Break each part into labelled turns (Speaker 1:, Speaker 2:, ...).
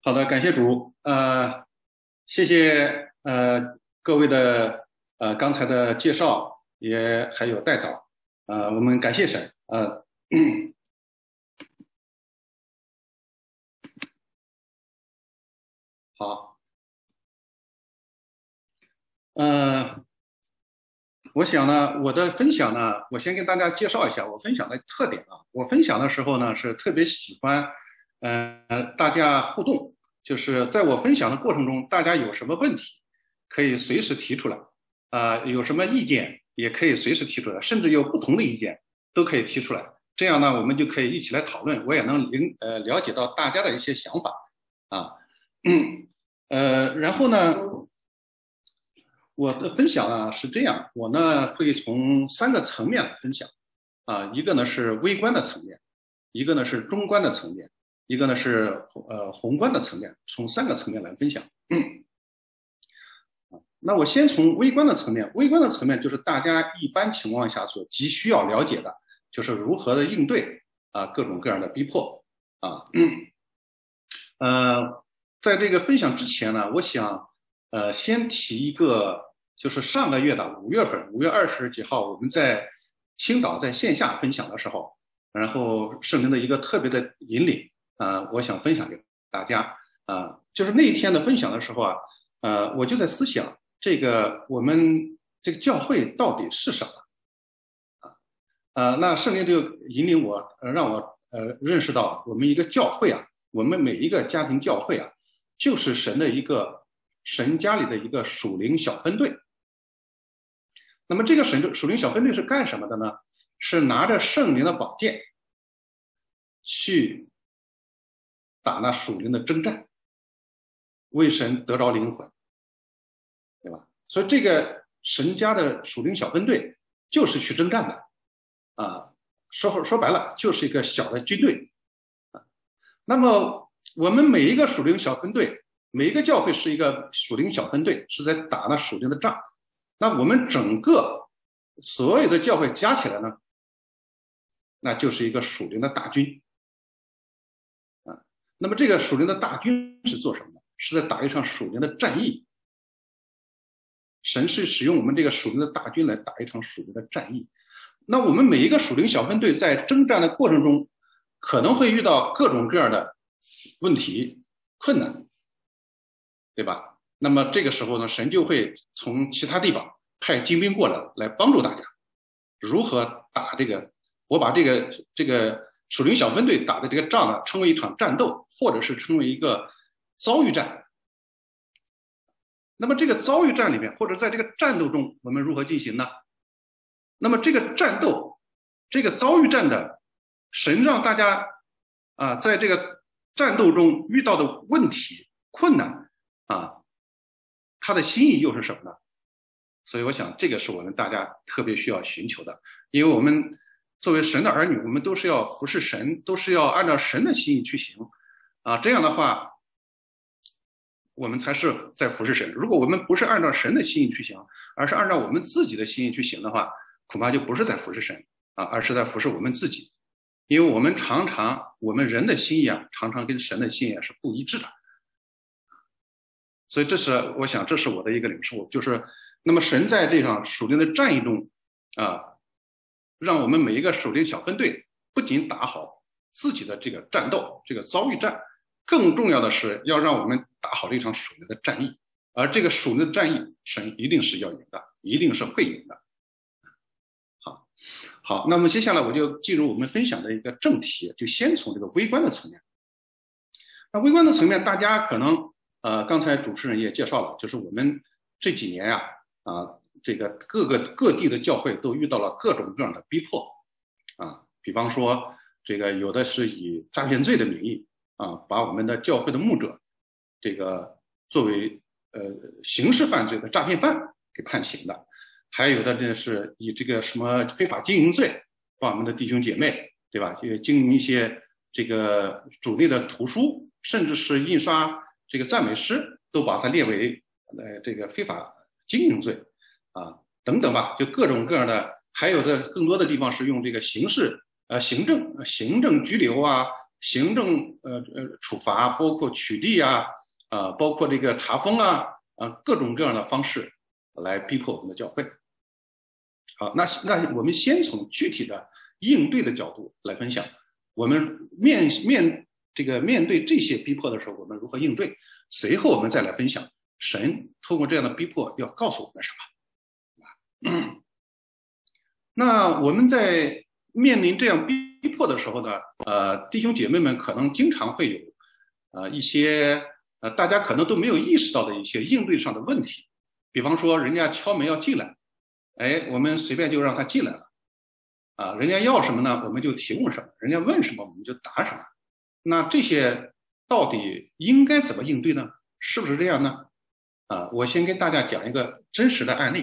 Speaker 1: 好的，感谢主，谢谢各位的刚才的介绍，也还有带导，我们感谢神，好，我想呢，我的分享呢，我先跟大家介绍一下我分享的特点啊。我分享的时候呢，是特别喜欢，大家互动，就是在我分享的过程中，大家有什么问题可以随时提出来，有什么意见也可以随时提出来，甚至有不同的意见都可以提出来。这样呢，我们就可以一起来讨论，我也能了解到大家的一些想法啊，然后呢。我的分享呢是这样，我呢会从3个层面来分享，一个呢是微观的层面，一个呢是中观的层面，一个呢是宏观的层面，从3个层面来分享。那我先从微观的层面，微观的层面就是大家一般情况下所急需要了解的，就是如何的应对各种各样的逼迫在这个分享之前呢，我想先提一个。就是上个月的5月份，5月20几号，我们在青岛在线下分享的时候，然后圣灵的一个特别的引领，我想分享给大家，就是那一天的分享的时候我就在思想这个我们这个教会到底是什么那圣灵就引领我，让我认识到我们一个教会我们每一个家庭教会就是神家里的一个属灵小分队。那么这个属灵小分队是干什么的呢？是拿着圣灵的宝剑去打那属灵的征战，为神得着灵魂，对吧？所以这个神家的属灵小分队就是去征战的说白了就是一个小的军队那么我们每一个属灵小分队，每一个教会是一个属灵小分队，是在打那属灵的仗。那我们整个所有的教会加起来呢，那就是一个属灵的大军那么这个属灵的大军是做什么呢？是在打一场属灵的战役。神是使用我们这个属灵的大军来打一场属灵的战役。那我们每一个属灵小分队在征战的过程中，可能会遇到各种各样的问题、困难，对吧？那么这个时候呢，神就会从其他地方派精兵过来帮助大家，如何打这个，我把这个属灵小分队打的这个仗呢，称为一场战斗，或者是称为一个遭遇战。那么这个遭遇战里面，或者在这个战斗中，我们如何进行呢？那么这个战斗，这个遭遇战的神让大家在这个战斗中遇到的问题、困难他的心意又是什么呢？所以我想这个是我们大家特别需要寻求的，因为我们作为神的儿女，我们都是要服侍神，都是要按照神的心意去行这样的话我们才是在服侍神。如果我们不是按照神的心意去行，而是按照我们自己的心意去行的话，恐怕就不是在服侍神而是在服侍我们自己。因为我们我们人的心意常常跟神的心意是不一致的。所以我想这是我的一个领受，就是那么神在这场属灵的战役中让我们每一个属灵小分队不仅打好自己的这个战斗，这个遭遇战，更重要的是要让我们打好这场属灵的战役。而这个属灵的战役，神一定是要赢的，一定是会赢的。好，那么接下来我就进入我们分享的一个正题，就先从这个微观的层面。那微观的层面，大家可能刚才主持人也介绍了，就是我们这几年这个各地的教会都遇到了各种各样的逼迫比方说这个有的是以诈骗罪的名义把我们的教会的牧者这个作为刑事犯罪的诈骗犯给判刑的，还有的这是以这个什么非法经营罪把我们的弟兄姐妹，对吧？就经营一些这个主内的图书，甚至是印刷这个赞美诗，都把它列为这个非法经营罪等等吧，就各种各样的。还有的更多的地方是用这个行政拘留行政处罚，包括取缔啊，包括这个查封啊，各种各样的方式来逼迫我们的教会。好，那我们先从具体的应对的角度来分享，我们面对这些逼迫的时候，我们如何应对？随后我们再来分享神透过这样的逼迫要告诉我们什么。那我们在面临这样逼迫的时候呢，弟兄姐妹们可能经常会有一些大家可能都没有意识到的一些应对上的问题，比方说人家敲门要进来，我们随便就让他进来了，人家要什么呢，我们就提供什么，人家问什么我们就答什么。那这些到底应该怎么应对呢？是不是这样呢？我先跟大家讲一个真实的案例，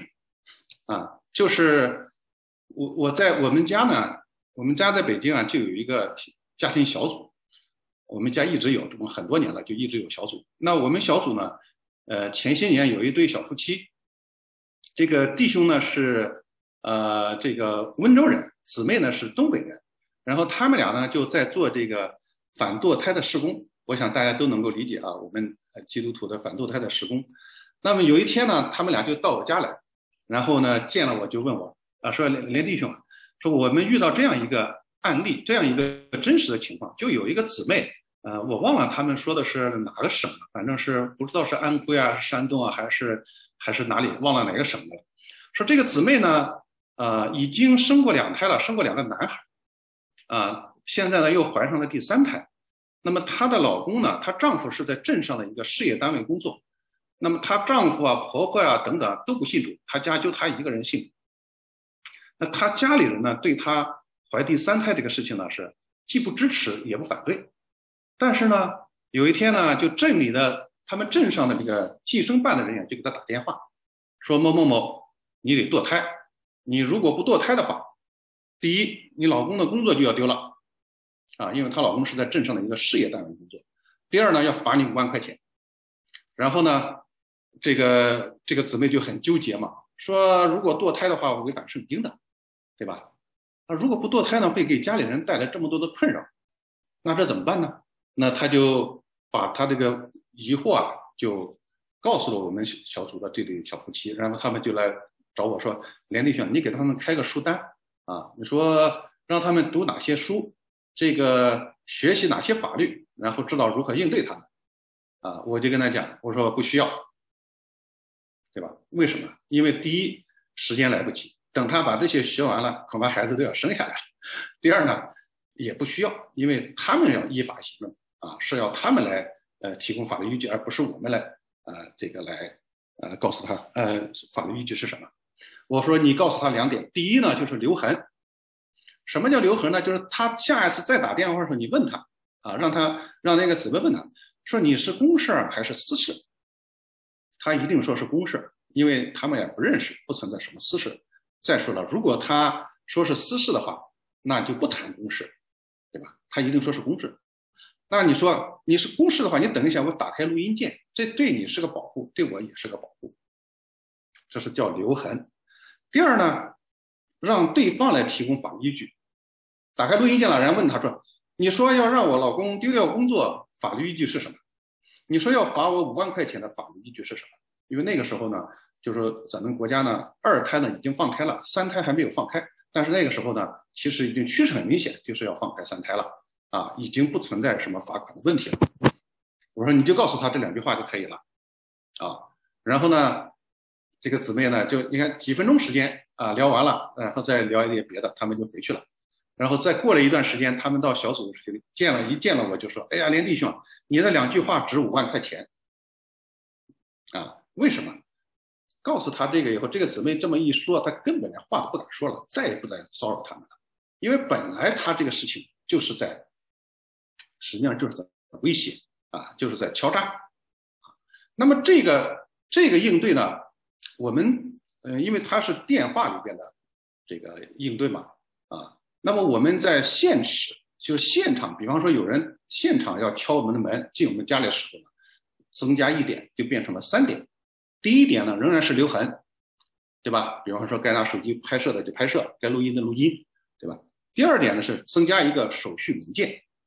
Speaker 1: 就是我在我们家呢，我们家在北京就有一个家庭小组，我们家一直有，这么很多年了，就一直有小组。那我们小组呢，前些年有一对小夫妻，这个弟兄呢是这个温州人，姊妹呢是东北人，然后他们俩呢就在做这个反堕胎的事工，我想大家都能够理解我们基督徒的反堕胎的事工。那么有一天呢，他们俩就到我家来，然后呢见了我就问我说连弟兄说我们遇到这样一个案例，这样一个真实的情况，就有一个姊妹，我忘了他们说的是哪个省了，反正是不知道是安徽山东还是哪里，忘了哪个省了。说这个姊妹呢，已经生过2胎了，生过2个男孩，现在呢又怀上了第3胎。那么她的老公呢，她丈夫是在镇上的一个事业单位工作，那么她丈夫婆婆等等都不信主，她家就她一个人信。那她家里人呢，对她怀第3胎这个事情呢，是既不支持也不反对。但是呢，有一天呢，就他们镇上的这个计生办的人员就给她打电话，说某某某，你得堕胎，你如果不堕胎的话，第一，你老公的工作就要丢了，因为她老公是在镇上的一个事业单位工作。第二呢，要罚你5万块钱。然后呢，这个姊妹就很纠结嘛，说如果堕胎的话，违反圣经的，对吧？如果不堕胎呢，会给家里人带来这么多的困扰，那这怎么办呢？那他就把他这个疑惑就告诉了我们小组的这对小夫妻，然后他们就来找我说，连弟兄，你给他们开个书单你说让他们读哪些书，这个学习哪些法律，然后知道如何应对他们我就跟他讲，我说不需要，对吧？为什么？因为第一，时间来不及，等他把这些学完了，恐怕孩子都要生下来了。第二呢，也不需要，因为他们要依法行政是要他们来提供法律依据，而不是我们来告诉他法律依据是什么。我说你告诉他2点，第一呢就是留痕。什么叫留痕呢？就是他下一次再打电话的时候，你问他让那个姊妹问他说你是公事还是私事，他一定说是公事，因为他们也不认识，不存在什么私事。再说了，如果他说是私事的话，那就不谈公事，对吧？他一定说是公事。那你说你是公事的话，你等一下，我打开录音键，这对你是个保护，对我也是个保护，这是叫留痕。第二呢，让对方来提供法律依据。打开录音键了，然后问他说，你说要让我老公丢掉工作，法律依据是什么？你说要罚我5万块钱的法律依据是什么？因为那个时候呢，就是说咱们国家呢，2胎呢已经放开了，3胎还没有放开，但是那个时候呢，其实已经趋势很明显，就是要放开3胎了已经不存在什么罚款的问题了。我说你就告诉他这2句话就可以了然后呢，这个姊妹呢就你看几分钟时间聊完了，然后再聊一点别的，他们就回去了。然后再过了一段时间，他们到小组里见了我就说，哎呀，连弟兄，你的2句话值5万块钱为什么？告诉他这个以后，这个姊妹这么一说，他根本连话都不敢说了，再也不再骚扰他们了。因为本来他这个事情就是实际上就是在威胁就是在敲诈那么这个应对呢，我们因为它是电话里边的这个应对嘛那么我们在就是现场，比方说有人现场要敲我们的门进我们家里的时候呢，增加1点就变成了3点。第一点呢仍然是留痕，对吧？比方说该拿手机拍摄的就拍摄，该录音的录音，对吧？第二点呢是增加一个手续文件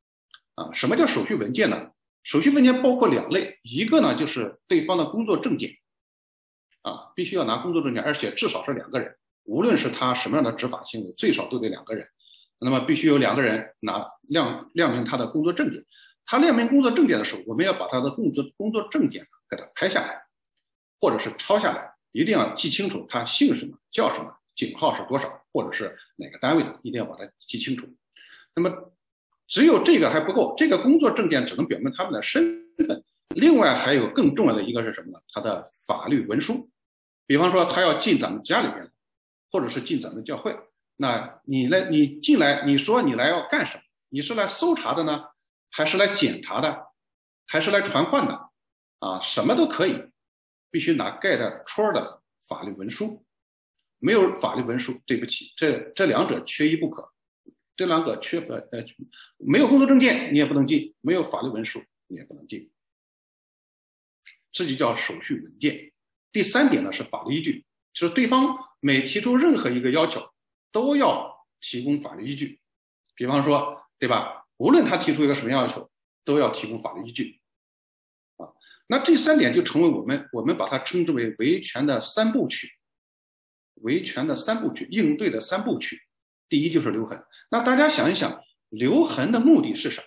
Speaker 1: 啊。什么叫手续文件呢？手续文件包括2类，一个呢就是对方的工作证件，啊，必须要拿工作证件，而且至少是2个人，无论是他什么样的执法行为，最少都得2个人。那么必须有2个人亮明他的工作证件。他亮明工作证件的时候，我们要把他的工作证件给他拍下来，或者是抄下来，一定要记清楚他姓什么、叫什么、警号是多少，或者是哪个单位的，一定要把它记清楚。那么只有这个还不够，这个工作证件只能表明他们的身份。另外还有更重要的一个是什么呢？他的法律文书。比方说他要进咱们家里边，或者是进咱们教会，那你进来，你说你来要干什么？你是来搜查的呢，还是来检查的，还是来传唤的？啊，什么都可以，必须拿盖的戳的法律文书。没有法律文书，对不起，这2者缺一不可。这2个缺乏没有工作证件你也不能进，没有法律文书你也不能进，这就叫手续文件。第3点呢是法律依据，就是对方每提出任何一个要求都要提供法律依据。比方说，对吧？无论他提出一个什么要求，都要提供法律依据。啊，那这3点就成为我们把它称之为维权的3部曲，维权的3部曲，应对的3部曲。第一就是留痕。那大家想一想，留痕的目的是什么？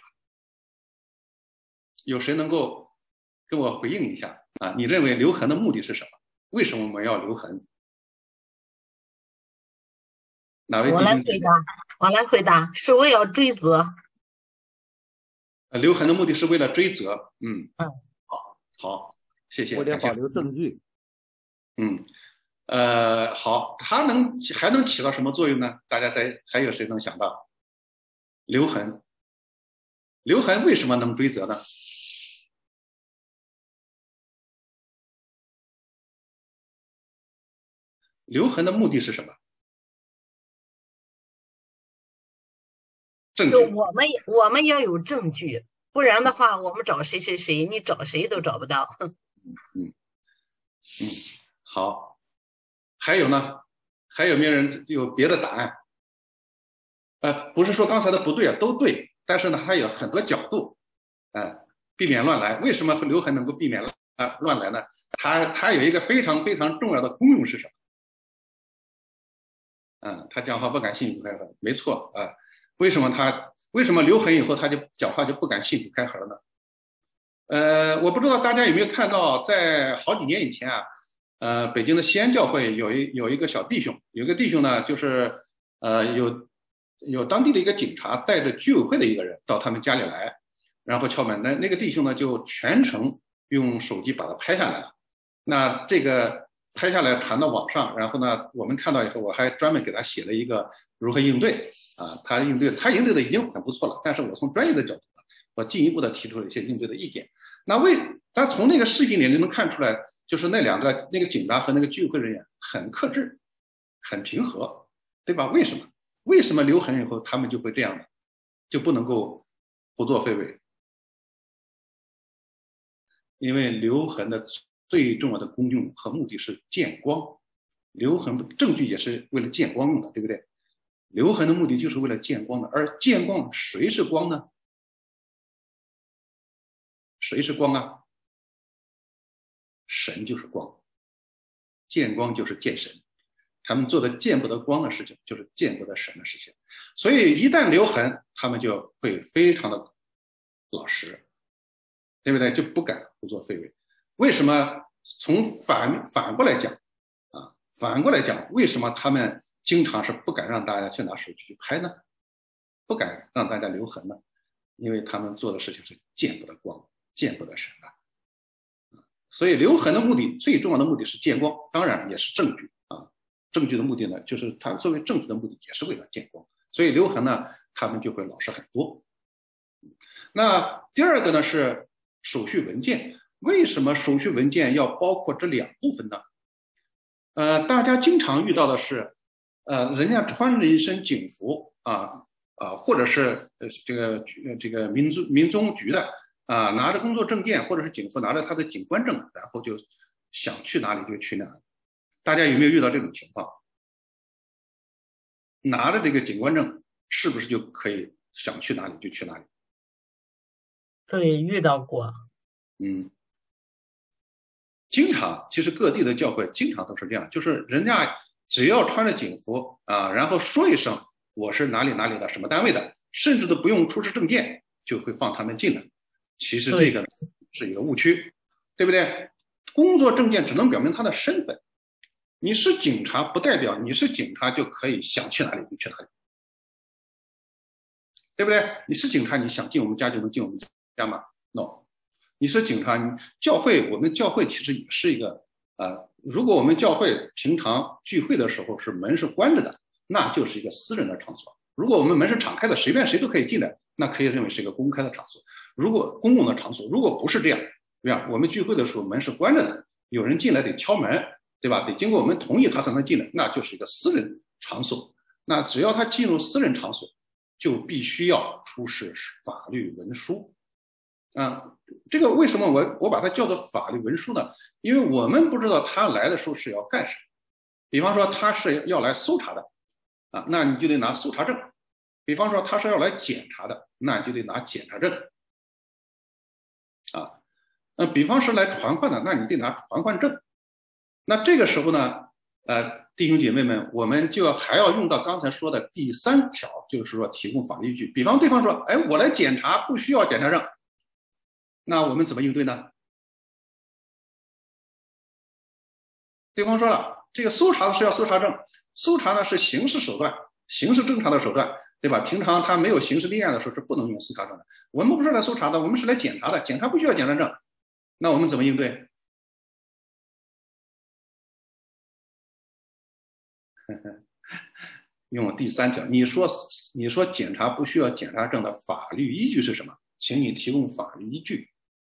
Speaker 1: 有谁能够跟我回应一下啊？你认为留痕的目的是什么？为什么我们要留痕？哪位弟兄姐妹？
Speaker 2: 我来回答，是为了追责。
Speaker 1: 留痕的目的是为了追责。好，谢谢。
Speaker 3: 为了保留证据。
Speaker 1: 好，它还能起到什么作用呢？大家还有谁能想到？留痕为什么能追责呢？留痕的目的是什么？证据。
Speaker 2: 我们要有证据，不然的话，我们找谁，你找谁都找不到。
Speaker 1: 好，还有呢？还有没有人有别的答案？不是说刚才的不对啊，都对，但是呢，还有很多角度，避免乱来。为什么留痕能够避免乱来呢？它有一个非常非常重要的功用是什么？他讲话不敢信口开河，没错啊。为什么留痕以后他就讲话就不敢信口开河了呢？我不知道大家有没有看到，在好几年以前啊，北京的西安教会有一个小弟兄，有个弟兄呢，就是有当地的一个警察带着居委会的一个人到他们家里来，然后敲门，那个弟兄呢就全程用手机把它拍下来了。那这个拍下来传到网上，然后呢，我们看到以后，我还专门给他写了一个如何应对啊，他应对的已经很不错了，但是我从专业的角度呢，我进一步的提出了一些应对的意见。但从那个视频里就能看出来，就是那个警察和那个居委会人员很克制，很平和，对吧？为什么留痕以后他们就会这样的，就不能够不作非为？因为留痕的最重要的功用和目的是见光，留痕证据也是为了见光用的，对不对？留痕的目的就是为了见光的，而见光谁是光呢？谁是光啊？神就是光，见光就是见神，他们做的见不得光的事情，就是见不得神的事情。所以一旦留痕，他们就会非常的老实，对不对？就不敢胡作非为。为什么？从反过来讲啊，为什么他们经常是不敢让大家去拿手机去拍呢？不敢让大家留痕呢？因为他们做的事情是见不得光，见不得神的。所以留痕的目的，最重要的目的是见光，当然也是证据啊。证据的目的呢，就是它作为证据的目的也是为了见光。所以留痕呢，他们就会老实很多。那第二个呢是手续文件。为什么手续文件要包括这2部分呢？大家经常遇到的是，人家穿着一身警服或者是这个民宗局的拿着工作证件或者是警服，拿着他的警官证，然后就想去哪里就去哪里。大家有没有遇到这种情况？拿着这个警官证是不是就可以想去哪里就去哪里？
Speaker 2: 对，遇到过。
Speaker 1: 嗯，经常，其实各地的教会经常都是这样，就是人家只要穿着警服啊，然后说一声我是哪里哪里的什么单位的，甚至都不用出示证件，就会放他们进来。其实这个是一个误区，对不对？工作证件只能表明他的身份，你是警察不代表你是警察就可以想去哪里就去哪里，对不对？你是警察，你想进我们家就能进我们家吗 ？No， 你是警察，你教会，我们教会其实也是一个如果我们教会平常聚会的时候是门是关着的，那就是一个私人的场所；如果我们门是敞开的，随便谁都可以进来，那可以认为是一个公开的场所。如果公共的场所，如果不是这样，对吧？我们聚会的时候门是关着的，有人进来得敲门，对吧？得经过我们同意他才能进来，那就是一个私人场所。那只要他进入私人场所，就必须要出示法律文书。这个为什么我把它叫做法律文书呢？因为我们不知道他来的时候是要干什么。比方说他是要来搜查的那你就得拿搜查证；比方说他是要来检查的，那你就得拿检查证比方是来传唤的，那你得拿传唤证。那这个时候呢，弟兄姐妹们，我们就还要用到刚才说的第3条，就是说提供法律依据。比方对方说，哎，我来检查不需要检查证，那我们怎么应对呢？对方说了，这个搜查是要搜查证，搜查呢是刑事手段，刑事侦查的手段，对吧？平常他没有刑事立案的时候是不能用搜查证的。我们不是来搜查的，我们是来检查的，检查不需要检查证，那我们怎么应对？用第3条，你说检查不需要检查证的法律依据是什么？请你提供法律依据，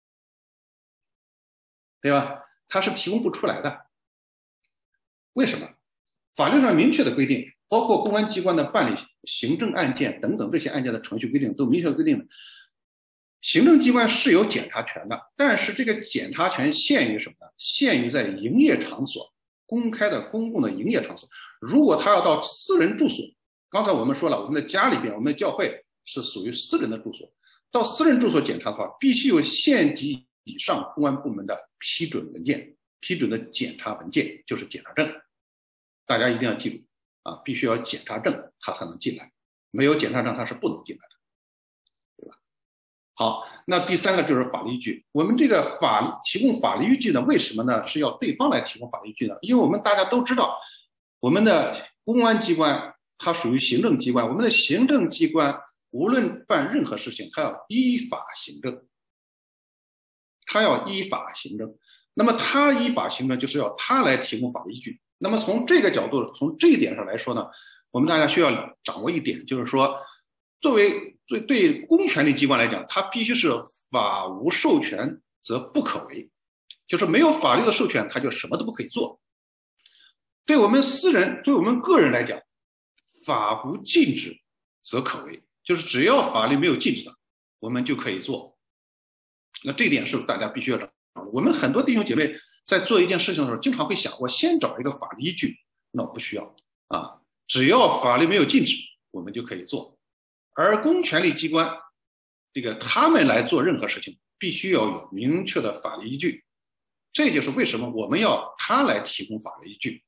Speaker 1: 对吧？他是提供不出来的。为什么？法律上明确的规定，包括公安机关的办理行政案件等等这些案件的程序规定都明确规定了，行政机关是有检察权的，但是这个检察权限于什么呢？限于在营业场所，公开的公共的营业场所。如果他要到私人住所，刚才我们说了，我们的家里边，我们的教会是属于私人的住所，到私人住所检查的话，必须有县级以上公安部门的批准文件，批准的检查文件就是检察证。大家一定要记住必须要检察证他才能进来，没有检察证他是不能进来的，对吧？好，那第3个就是法律依据。我们这个提供法律依据呢，为什么呢？是要对方来提供法律依据呢？因为我们大家都知道，我们的公安机关它属于行政机关，我们的行政机关无论办任何事情，它要依法行政，它要依法行政。那么它依法行政就是要它来提供法律依据。那么从这个角度，从这一点上来说呢，我们大家需要掌握一点，就是说，作为对公权力机关来讲，它必须是法无授权则不可为，就是没有法律的授权，它就什么都不可以做。对我们私人，对我们个人来讲，法无禁止则可为，就是只要法律没有禁止的，我们就可以做。那这一点是大家必须要掌握。我们很多弟兄姐妹在做一件事情的时候，经常会想，我先找一个法律依据，那不需要只要法律没有禁止，我们就可以做。而公权力机关，他们来做任何事情，必须要有明确的法律依据。这就是为什么我们要他来提供法律依据，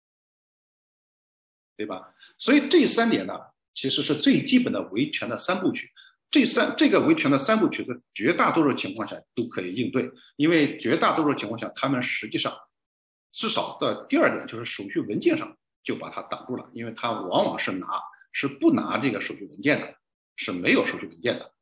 Speaker 1: 对吧？所以这3点呢，其实是最基本的维权的3部曲。这个维权的3部曲，在绝大多数情况下都可以应对，因为绝大多数情况下，他们实际上至少的第2点就是手续文件上就把它挡住了，因为他往往是不拿这个手续文件的，是没有手续文件的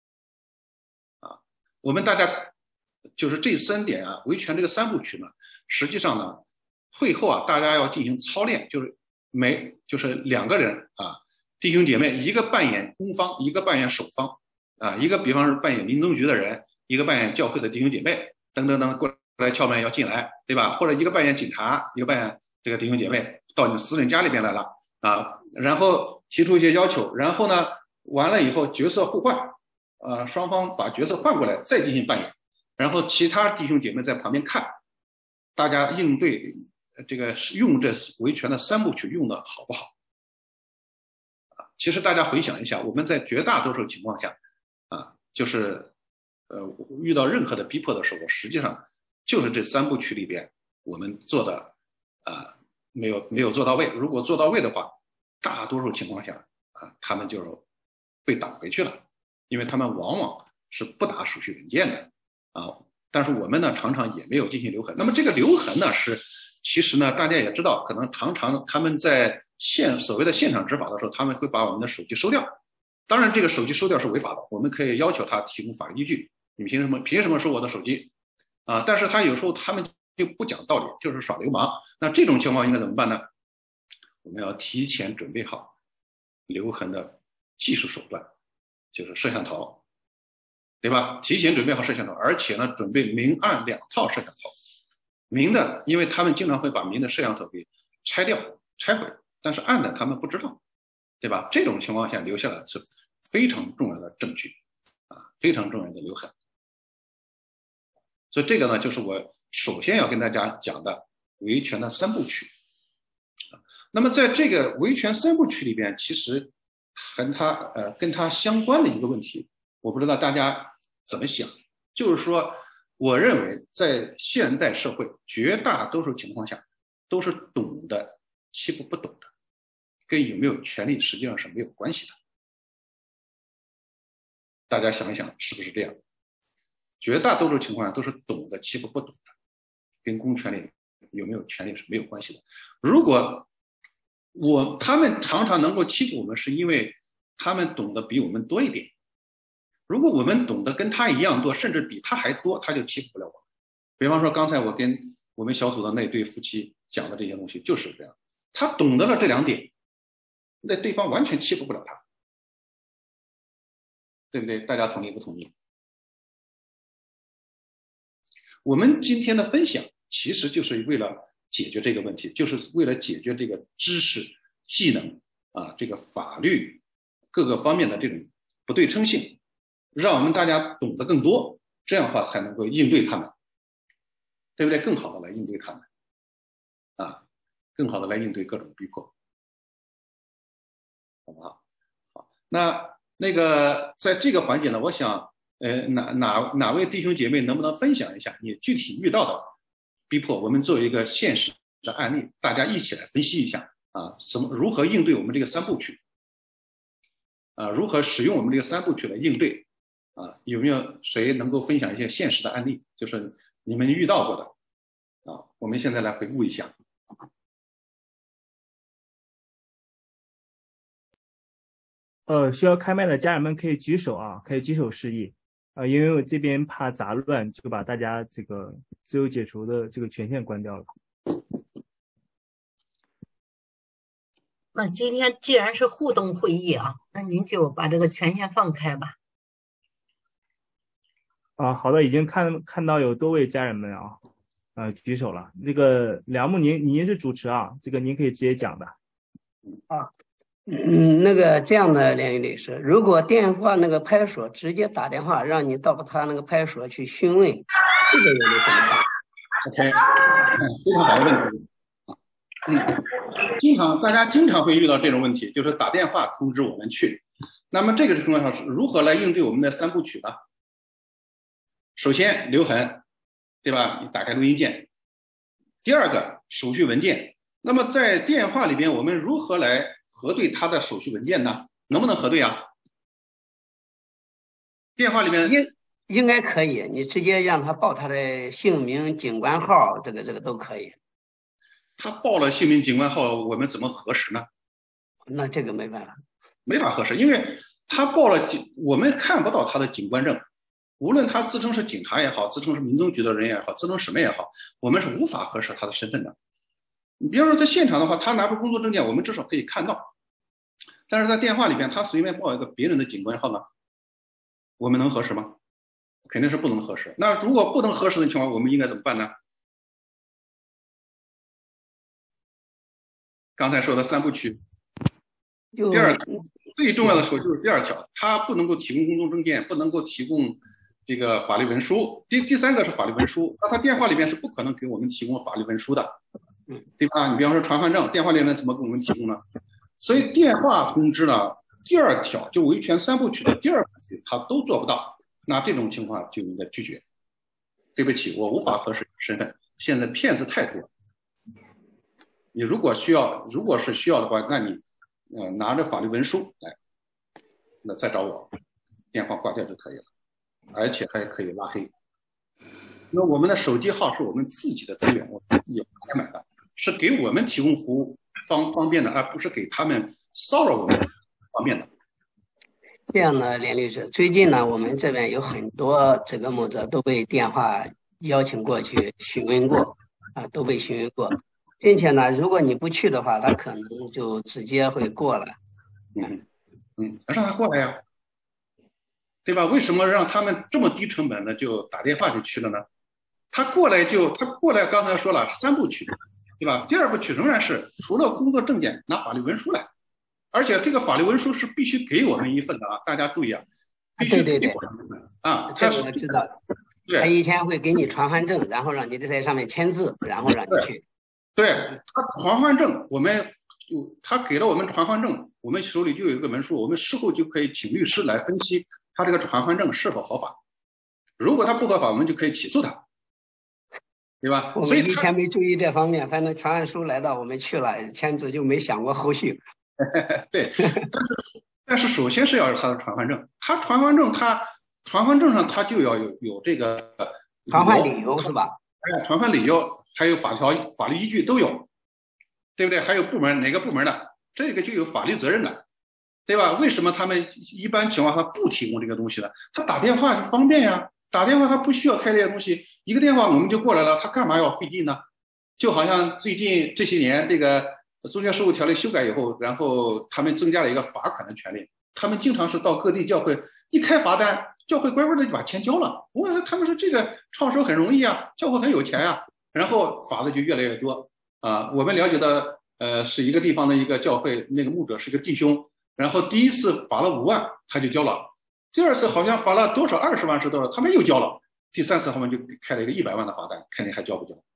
Speaker 1: 我们大家就是这3点维权这个3部曲呢，实际上呢，会后大家要进行操练，就是2个人弟兄姐妹，一个扮演攻方，一个扮演守方一个比方是扮演民政局的人，一个扮演教会的弟兄姐妹等等等过来敲门要进来，对吧？或者一个扮演警察，一个扮演这个弟兄姐妹到你私人家里边来了然后提出一些要求，然后呢完了以后角色互换双方把角色换过来再进行扮演，然后其他弟兄姐妹在旁边看，大家应对用这维权的3部曲用的好不好其实大家回想一下，我们在绝大多数情况下就是遇到任何的逼迫的时候，实际上就是这3部曲里边我们做的没有做到位。如果做到位的话，大多数情况下他们就被打回去了，因为他们往往是不打手续文件的但是我们呢常常也没有进行留痕。那么这个留痕呢其实呢大家也知道，可能常常他们在所谓的现场执法的时候，他们会把我们的手机收掉。当然这个手机收掉是违法的，我们可以要求他提供法律依据，你凭什么收我的手机但是他有时候他们就不讲道理，就是耍流氓。那这种情况应该怎么办呢？我们要提前准备好留痕的技术手段，就是摄像头，对吧？提前准备好摄像头，而且呢准备明暗2套摄像头。明的，因为他们经常会把明的摄像头给拆毁，但是暗的他们不知道，对吧？这种情况下留下来是非常重要的证据非常重要的留痕。所以这个呢就是我首先要跟大家讲的维权的3部曲那么在这个维权3部曲里边，其实跟它相关的一个问题，我不知道大家怎么想，就是说我认为在现代社会绝大多数情况下都是懂的欺负不懂的，跟有没有权利实际上是没有关系的。大家想一想是不是这样？绝大多数情况下都是懂的欺负不懂的，跟公权力有没有权利是没有关系的。如果他们常常能够欺负我们，是因为他们懂得比我们多一点。如果我们懂得跟他一样多，甚至比他还多，他就欺负不了我们。比方说刚才我跟我们小组的那对夫妻讲的这些东西就是这样，他懂得了这2点，那对方完全欺负不了他，对不对？大家同意不同意？我们今天的分享其实就是为了解决这个问题，就是为了解决这个知识技能这个法律各个方面的这种不对称性，让我们大家懂得更多，这样的话才能够应对他们，对不对？更好的来应对他们更好的来应对各种逼迫，好不好？好，那个在这个环节呢，我想哪位弟兄姐妹能不能分享一下你具体遇到的逼迫，我们做一个现实的案例，大家一起来分析一下如何应对我们这个3部曲如何使用我们这个3部曲来应对有没有谁能够分享一些现实的案例，就是你们遇到过的我们现在来回顾一下。
Speaker 3: 需要开麦的家人们可以举手可以举手示意因为我这边怕杂乱，就把大家这个自由解除的这个权限关掉了。
Speaker 2: 那今天既然是互动会议那您就把这个权限放开吧。
Speaker 3: 好的，已经看到有多位家人们举手了。这个梁木您是主持这个您可以直接讲的。
Speaker 4: 那个这样的，连玉律师，如果电话那个派出所直接打电话让你到他那个派出所去询问，这个我们怎么办
Speaker 1: ？OK， 非常好的问题。大家经常会遇到这种问题，就是打电话通知我们去。那么这个情况下是如何来应对我们的3部曲呢？首先留痕，对吧？你打开录音键。第二个手续文件。那么在电话里边我们如何来核对他的手续文件呢？能不能核对电话里面
Speaker 4: 应该可以，你直接让他报他的姓名、警官号，这个都可以。
Speaker 1: 他报了姓名、警官号，我们怎么核实呢？
Speaker 4: 那这个没办法，
Speaker 1: 没法核实，因为他报了我们看不到他的警官证，无论他自称是警察也好，自称是民政局的人也好，自称什么也好，我们是无法核实他的身份的。你比方说在现场的话，他拿出工作证件，我们至少可以看到，但是在电话里边他随便报一个别人的警官号呢，我们能核实吗？肯定是不能核实。那如果不能核实的情况，我们应该怎么办呢？刚才说的3部曲，第二个最重要的时候就是第2条，他不能够提供工作证件，不能够提供这个法律文书。第3个是法律文书，那他电话里边是不可能给我们提供法律文书的，对吧？你比方说传唤证，电话里面怎么给我们提供呢？所以电话通知呢，第2条就维权3部曲的第2部曲他都做不到。 那这种情况就应该拒绝。对不起，我无法核实身份，现在骗子太多。你如果是需要的话，那你拿着法律文书来，那再找我，电话挂掉就可以了，而且还可以拉黑。那我们的手机号是我们自己的资源，我们自己花钱买的，是给我们提供服务方便的，而不是给他们骚扰我们方便的。
Speaker 4: 这样呢，连律师，最近呢，我们这边有很多这个牧者都被电话邀请过去询问过，都被询问过，并且呢，如果你不去的话，他可能就直接会过来。
Speaker 1: 让他过来呀，对吧？为什么让他们这么低成本的就打电话就去了呢？他过来，刚才说了3步曲，对吧？第2步曲仍然是除了工作证件，拿法律文书来。而且这个法律文书是必须给我们一份的啊！大家注意啊，必须给我们一份啊！
Speaker 4: 这个我知道。
Speaker 1: 对，
Speaker 4: 他以前会给你传唤证，然后让你在上面签字，然后让你去。
Speaker 1: 对，他传唤证，他给了我们传唤证，我们手里就有一个文书，我们事后就可以请律师来分析他这个传唤证是否合法。如果他不合法，我们就可以起诉他，对吧？
Speaker 4: 我们以前没注意这方面，反正传唤书来到，我们去了签字，就没想过后续。
Speaker 1: 对，但是首先是要有他的传唤证，他传唤证上他就要有这个
Speaker 4: 传唤理由是吧？
Speaker 1: 传唤理由还有法律依据都有，对不对？还有哪个部门的，这个就有法律责任的，对吧？为什么他们一般情况下不提供这个东西呢？他打电话是方便呀，打电话他不需要开这些东西，一个电话我们就过来了，他干嘛要费劲呢？就好像最近这些年这个宗教事务条例修改以后，然后他们增加了一个罚款的权利，他们经常是到各地教会一开罚单，教会乖乖的就把钱交了。我说他们说这个创收很容易啊，教会很有钱啊，然后罚的就越来越多啊。我们了解的是一个地方的一个教会，那个牧者是个弟兄，然后第一次罚了5万他就交了，第2次好像罚了多少20万是多少，他们又交了，第3次他们就开了一个100万的罚单，看你还交不交。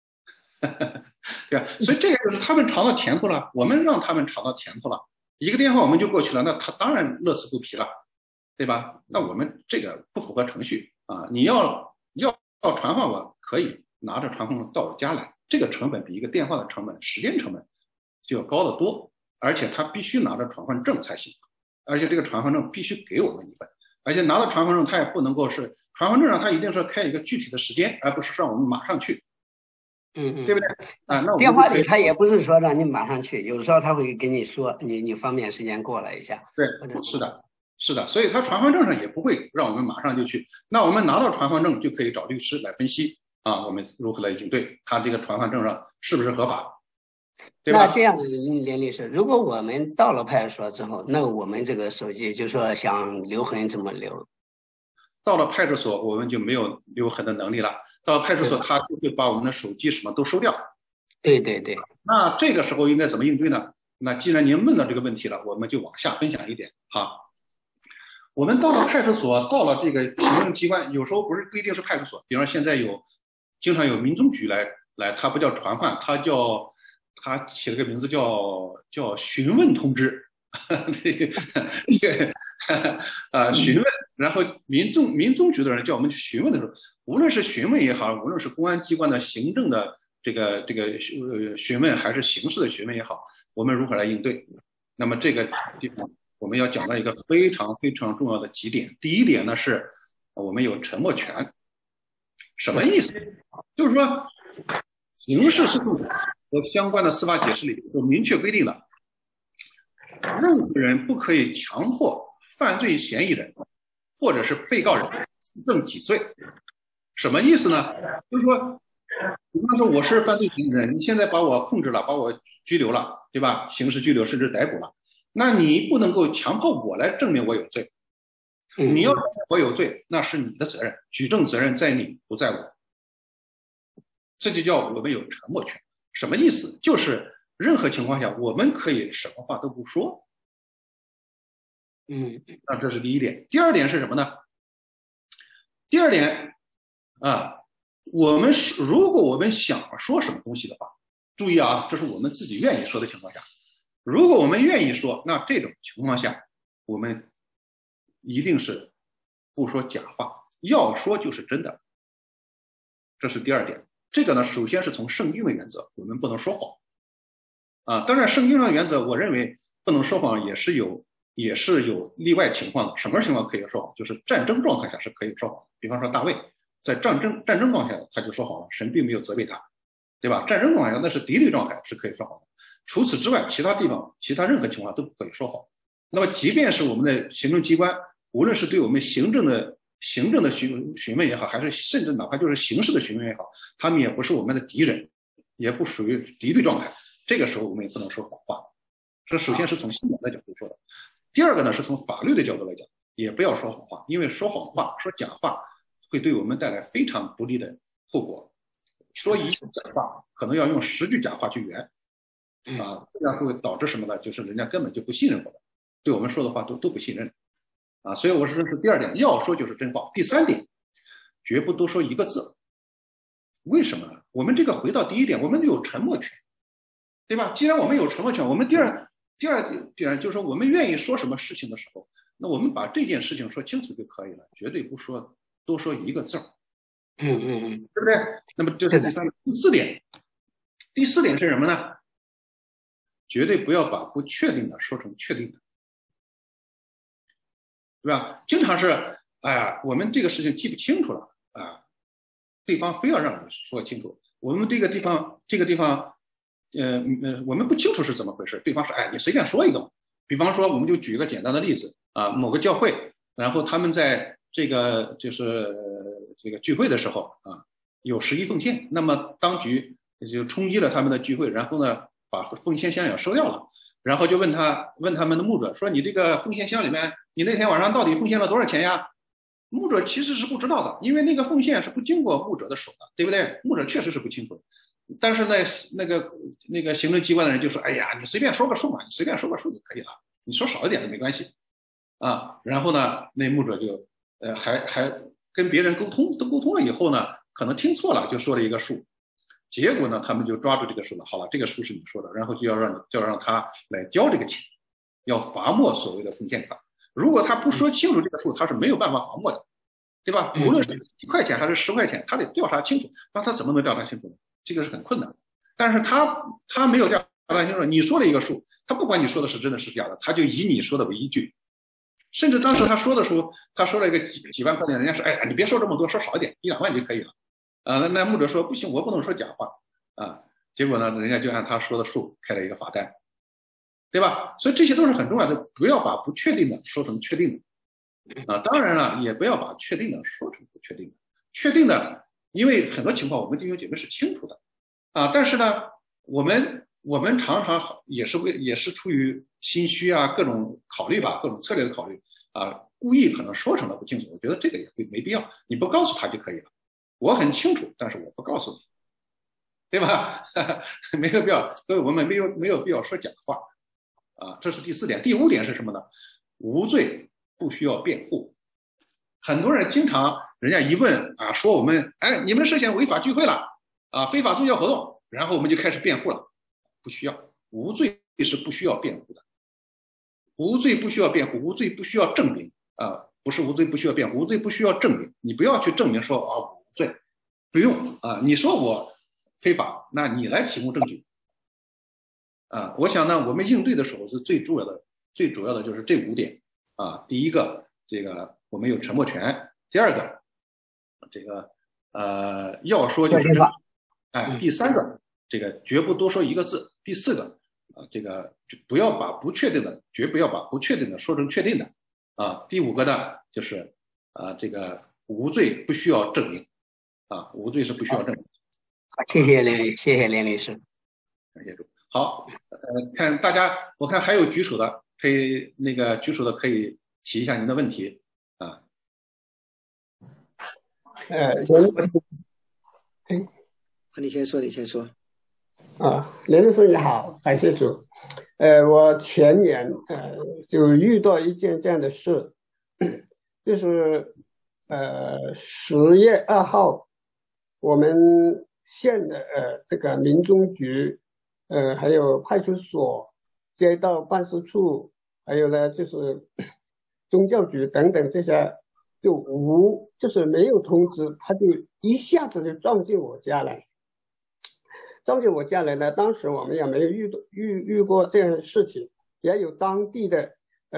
Speaker 1: 对啊，所以这个就是他们尝到甜头了，我们让他们尝到甜头了，一个电话我们就过去了，那他当然乐此不疲了，对吧？那我们这个不符合程序啊！你要传唤我可以拿着传唤证到我家来，这个成本比一个电话的成本、时间成本就要高得多，而且他必须拿着传唤证才行，而且这个传唤证必须给我们一份，而且拿到传唤证他也不能够是传唤证上他一定是开一个具体的时间，而不是让我们马上去。对不对啊？那
Speaker 4: 电话里他也不是说让你马上去，有时候他会跟你说你方便时间过来一下。
Speaker 1: 对，是的，所以他传唤证上也不会让我们马上就去。那我们拿到传唤证就可以找律师来分析啊，我们如何来应对他这个传唤证上是不是合法，对吧？
Speaker 4: 那这样的连律师，如果我们到了派出所之后，那我们这个手机就说想留痕怎么留？
Speaker 1: 到了派出所我们就没有留痕的能力了。到派出所，他就会把我们的手机什么都收掉。
Speaker 4: 对。
Speaker 1: 那这个时候应该怎么应对呢？那既然您问到这个问题了，我们就往下分享一点啊。我们到了派出所，到了这个行政机关，有时候不一定是派出所，比方说现在经常有民政局来，他不叫传唤，他起了个名字叫询问通知。询问，然后民宗局的人叫我们去询问的时候，无论是询问也好，无论是公安机关的行政的这个询问，还是刑事的询问也好，我们如何来应对？那么这个地方我们要讲到一个非常非常重要的几点。第一点呢是，我们有沉默权。什么意思？就是说，刑事诉讼和相关的司法解释里有明确规定的。任何人不可以强迫犯罪嫌疑人或者是被告人自证己罪。什么意思呢？就是说，比方说我是犯罪嫌疑人，你现在把我控制了，把我拘留了，对吧？刑事拘留甚至逮捕了，那你不能够强迫我来证明我有罪。你要证明我有罪，那是你的责任，举证责任在你不在我。这就叫我们有沉默权。什么意思？就是任何情况下，我们可以什么话都不说。那这是第一点。第二点是什么呢？第二点如果我们想说什么东西的话，注意啊，这是我们自己愿意说的情况下。如果我们愿意说，那这种情况下，我们一定是不说假话，要说就是真的。这是第二点。这个呢，首先是从圣经的原则，我们不能说谎啊。当然，圣经上的原则，我认为不能说谎也是有例外情况的。什么情况可以说谎？就是战争状态下是可以说谎的。比方说大卫在战争状态下他就说谎了，神并没有责备他，对吧？战争状态下那是敌对状态是可以说谎的。除此之外，其他地方其他任何情况都不可以说谎。那么即便是我们的行政机关，无论是对我们行政的询问也好，还是甚至哪怕就是刑事的询问也好，他们也不是我们的敌人，也不属于敌对状态。这个时候我们也不能说谎话。这首先是从信仰的角度说的。第二个呢，是从法律的角度来讲，也不要说谎话，因为说谎话、说假话会对我们带来非常不利的后果。说一句假话，可能要用10句假话去圆，这样会导致什么呢？就是人家根本就不信任我们，对我们说的话都不信任。所以我说是第二点，要说就是真话。第三点，绝不多说一个字。为什么呢？我们这个回到第一点，我们有沉默权，对吧？既然我们有沉默权，我们第二点就是说，我们愿意说什么事情的时候，那我们把这件事情说清楚就可以了，绝对不说多说一个字儿。对不对？那么这是第三个。第四点是什么呢？绝对不要把不确定的说成确定的，对吧？经常是，我们这个事情记不清楚了对方非要让你说清楚。我们这个地方，我们不清楚是怎么回事。对方说，你随便说一个嘛。比方说，我们就举一个简单的例子某个教会，然后他们在这个聚会的时候有11奉献，那么当局就冲击了他们的聚会，然后呢把奉献箱也收掉了，然后就问他们的牧者说，你这个奉献箱里面，你那天晚上到底奉献了多少钱呀？牧者其实是不知道的，因为那个奉献是不经过牧者的手的，对不对？牧者确实是不清楚的。但是那个行政机关的人就说，你随便说个数嘛，你随便说个数就可以了，你说少一点都没关系然后呢，那牧者就还跟别人沟通了以后呢，可能听错了，就说了一个数，结果呢，他们就抓住这个数了。好了，这个数是你说的，然后就要让他来交这个钱，要罚没所谓的奉献款。如果他不说清楚这个数，他是没有办法罚没的，对吧？无论是1块钱还是10块钱，他得调查清楚。那他怎么能调查清楚呢？这个是很困难的。但是他没有调查清楚，你说了一个数，他不管你说的是真的是假的，他就以你说的为依据。甚至当时他说的时候，他说了一个几万块钱，人家说，你别说这么多，说少一点，1、2万就可以了。那牧者说不行，我不能说假话结果呢，人家就按他说的数开了一个罚单，对吧？所以这些都是很重要的，不要把不确定的说成确定的当然了，也不要把确定的说成不确定的。确定的，因为很多情况我们弟兄姐妹是清楚的但是呢，我们常常也是出于心虚各种考虑吧，各种策略的考虑故意可能说成了不清楚。我觉得这个也没必要，你不告诉他就可以了。我很清楚，但是我不告诉你，对吧？没有必要，所以我们没有必要说假话这是第4点。第5点是什么呢？无罪不需要辩护。很多人经常人家一问说我们你们涉嫌违法聚会了非法宗教活动，然后我们就开始辩护了。不需要，无罪是不需要辩护的。无罪不需要辩护，无罪不需要证明不是无罪不需要辩护，无罪不需要证明。你不要去证明说我无罪，不用你说我非法，那你来提供证据我想呢，我们应对的时候是最主要的就是这5点第一个，这个我们有沉默权；第二个，这个要说就是真第三个，这个绝不多说一个字；第4个这个不要把不确定的，绝不要把不确定的说成确定的第5个呢，就是这个无罪不需要证明无罪是不需要证明。
Speaker 4: 谢谢连律师，
Speaker 1: 感谢主。好，看大家，我看还有举手的，可以举手的可以提一下您的问题
Speaker 5: 你先说。
Speaker 6: 连律师你好，感谢主。我前年就遇到一件这样的事，就是10月2号，我们县的这个民政局还有派出所、街道办事处，还有呢就是宗教局等等这些就是没有通知，他就一下子就撞进我家来。撞进我家来呢，当时我们也没有遇过这样的事情，也有当地的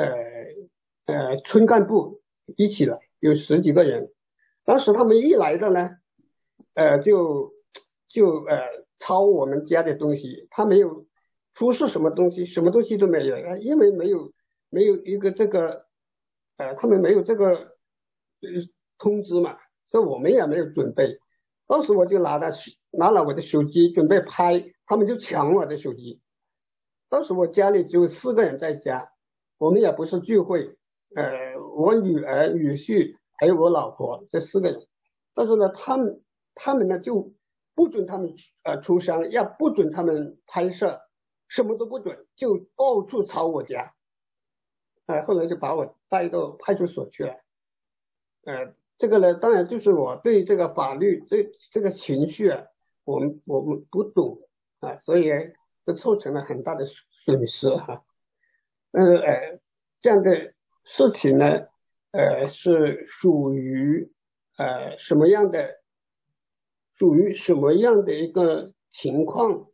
Speaker 6: 村干部一起来，有10几个人。当时他们一来的呢，就抄我们家的东西，他没有出示什么东西，什么东西都没有，因为没有一个这个他们没有这个通知嘛，所以我们也没有准备。当时我就拿了我的手机准备拍，他们就抢我的手机。当时我家里只有4个人在家，我们也不是聚会，我女儿、女婿还有我老婆这4个人。但是呢，他们呢就不准他们出声，也不准他们拍摄，什么都不准，就到处抄我家。后来就把我带到派出所去了。这个呢，当然就是我对这个法律这个情绪啊，我们不懂啊，所以就造成了很大的损失哈。这样的事情呢，是属于什么样的一个情况？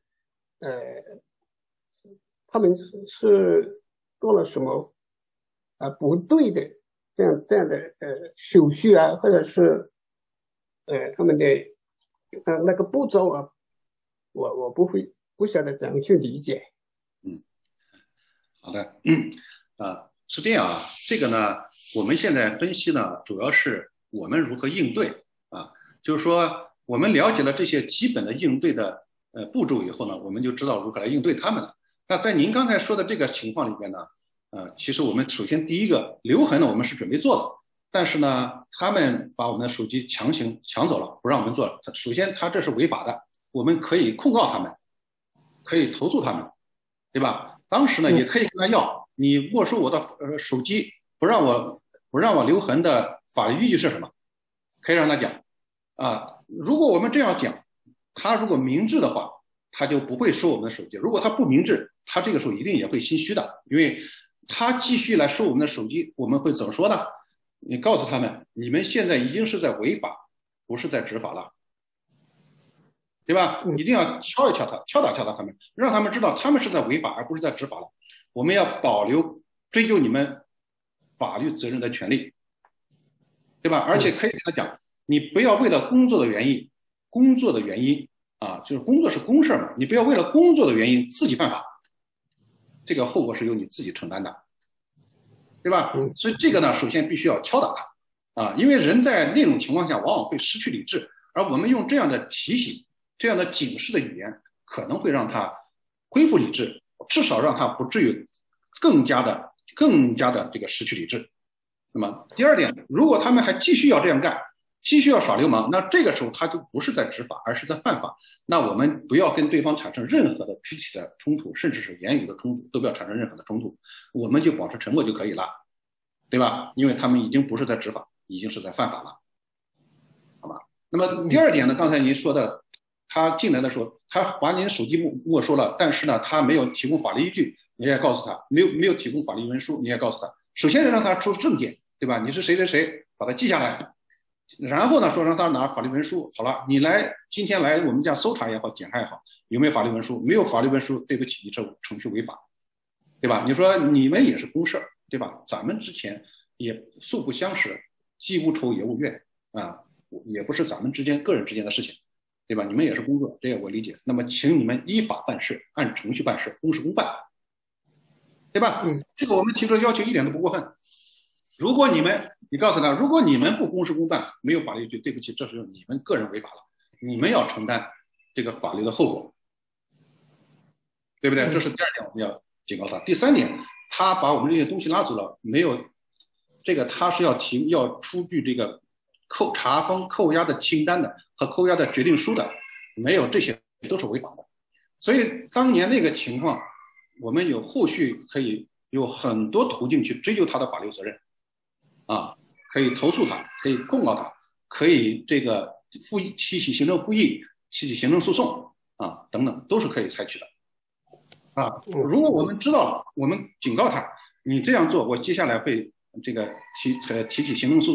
Speaker 6: 他们是做了什么不对的这样的手续啊，或者是他们的那个步骤啊，我不晓得怎样去理解。
Speaker 1: 好的，是这样啊，这个呢，我们现在分析呢，主要是我们如何应对啊，就是说我们了解了这些基本的应对的步骤以后呢，我们就知道如何来应对他们了。那在您刚才说的这个情况里边呢，其实我们首先第一个留痕呢，我们是准备做的，但是呢，他们把我们的手机强行抢走了，不让我们做了。首先，他这是违法的，我们可以控告他们，可以投诉他们，对吧？当时呢，也可以跟他要，你没收我的手机，不让我留痕的法律依据是什么？可以让他讲啊。如果我们这样讲，他如果明智的话，他就不会收我们的手机。如果他不明智，他这个时候一定也会心虚的，因为他继续来收我们的手机，我们会怎么说呢？你告诉他们，你们现在已经是在违法，不是在执法了，对吧？一定要敲打他们，让他们知道他们是在违法，而不是在执法了。我们要保留追究你们法律责任的权利，对吧？而且可以跟他讲，你不要为了工作的原因啊，就是工作是公事嘛，你不要为了工作的原因自己犯法，这个后果是由你自己承担的，对吧？所以这个呢，首先必须要敲打他啊，因为人在那种情况下往往会失去理智，而我们用这样的提醒、这样的警示的语言，可能会让他恢复理智，至少让他不至于更加的这个失去理智。那么第二点，如果他们还继续要这样干，继续要耍流氓，那这个时候他就不是在执法，而是在犯法。那我们不要跟对方产生任何的肢体的冲突，甚至是言语的冲突，都不要产生任何的冲突，我们就保持沉默就可以了，对吧？因为他们已经不是在执法，已经是在犯法了，好吧？那么第二点呢，刚才您说的，他进来的时候，他把您手机没收了，但是呢，他没有提供法律依据，你也告诉他，没有提供法律文书，你也告诉他，首先让他出证件，对吧？你是谁谁谁，把它记下来。然后呢，说让他拿法律文书。好了，你今天来我们家搜查也好，检查也好，有没有法律文书？没有法律文书，对不起，你这程序违法，对吧？你说你们也是公事，对吧？咱们之前也素不相识，既无仇也无怨啊，也不是咱们个人之间的事情，对吧？你们也是工作，这个我理解。那么，请你们依法办事，按程序办事，公事公办，对吧？这个我们提出的要求一点都不过分。如果你告诉他，如果你们不公事公办，没有法律依据，对不起，这是你们个人违法了，你们要承担这个法律的后果，对不对？这是第二点，我们要警告他。第三点，他把我们这些东西拉走了，没有这个，他是要出具这个查封扣押的清单的和扣押的决定书的，没有这些都是违法的。所以当年那个情况，我们有后续可以有很多途径去追究他的法律责任。啊，可以投诉他，可以控告他，可以这个提起行政复议，提起行政诉讼啊，等等，都是可以采取的。啊，如果我们知道了，我们警告他，你这样做，我接下来会这个提起行政诉讼，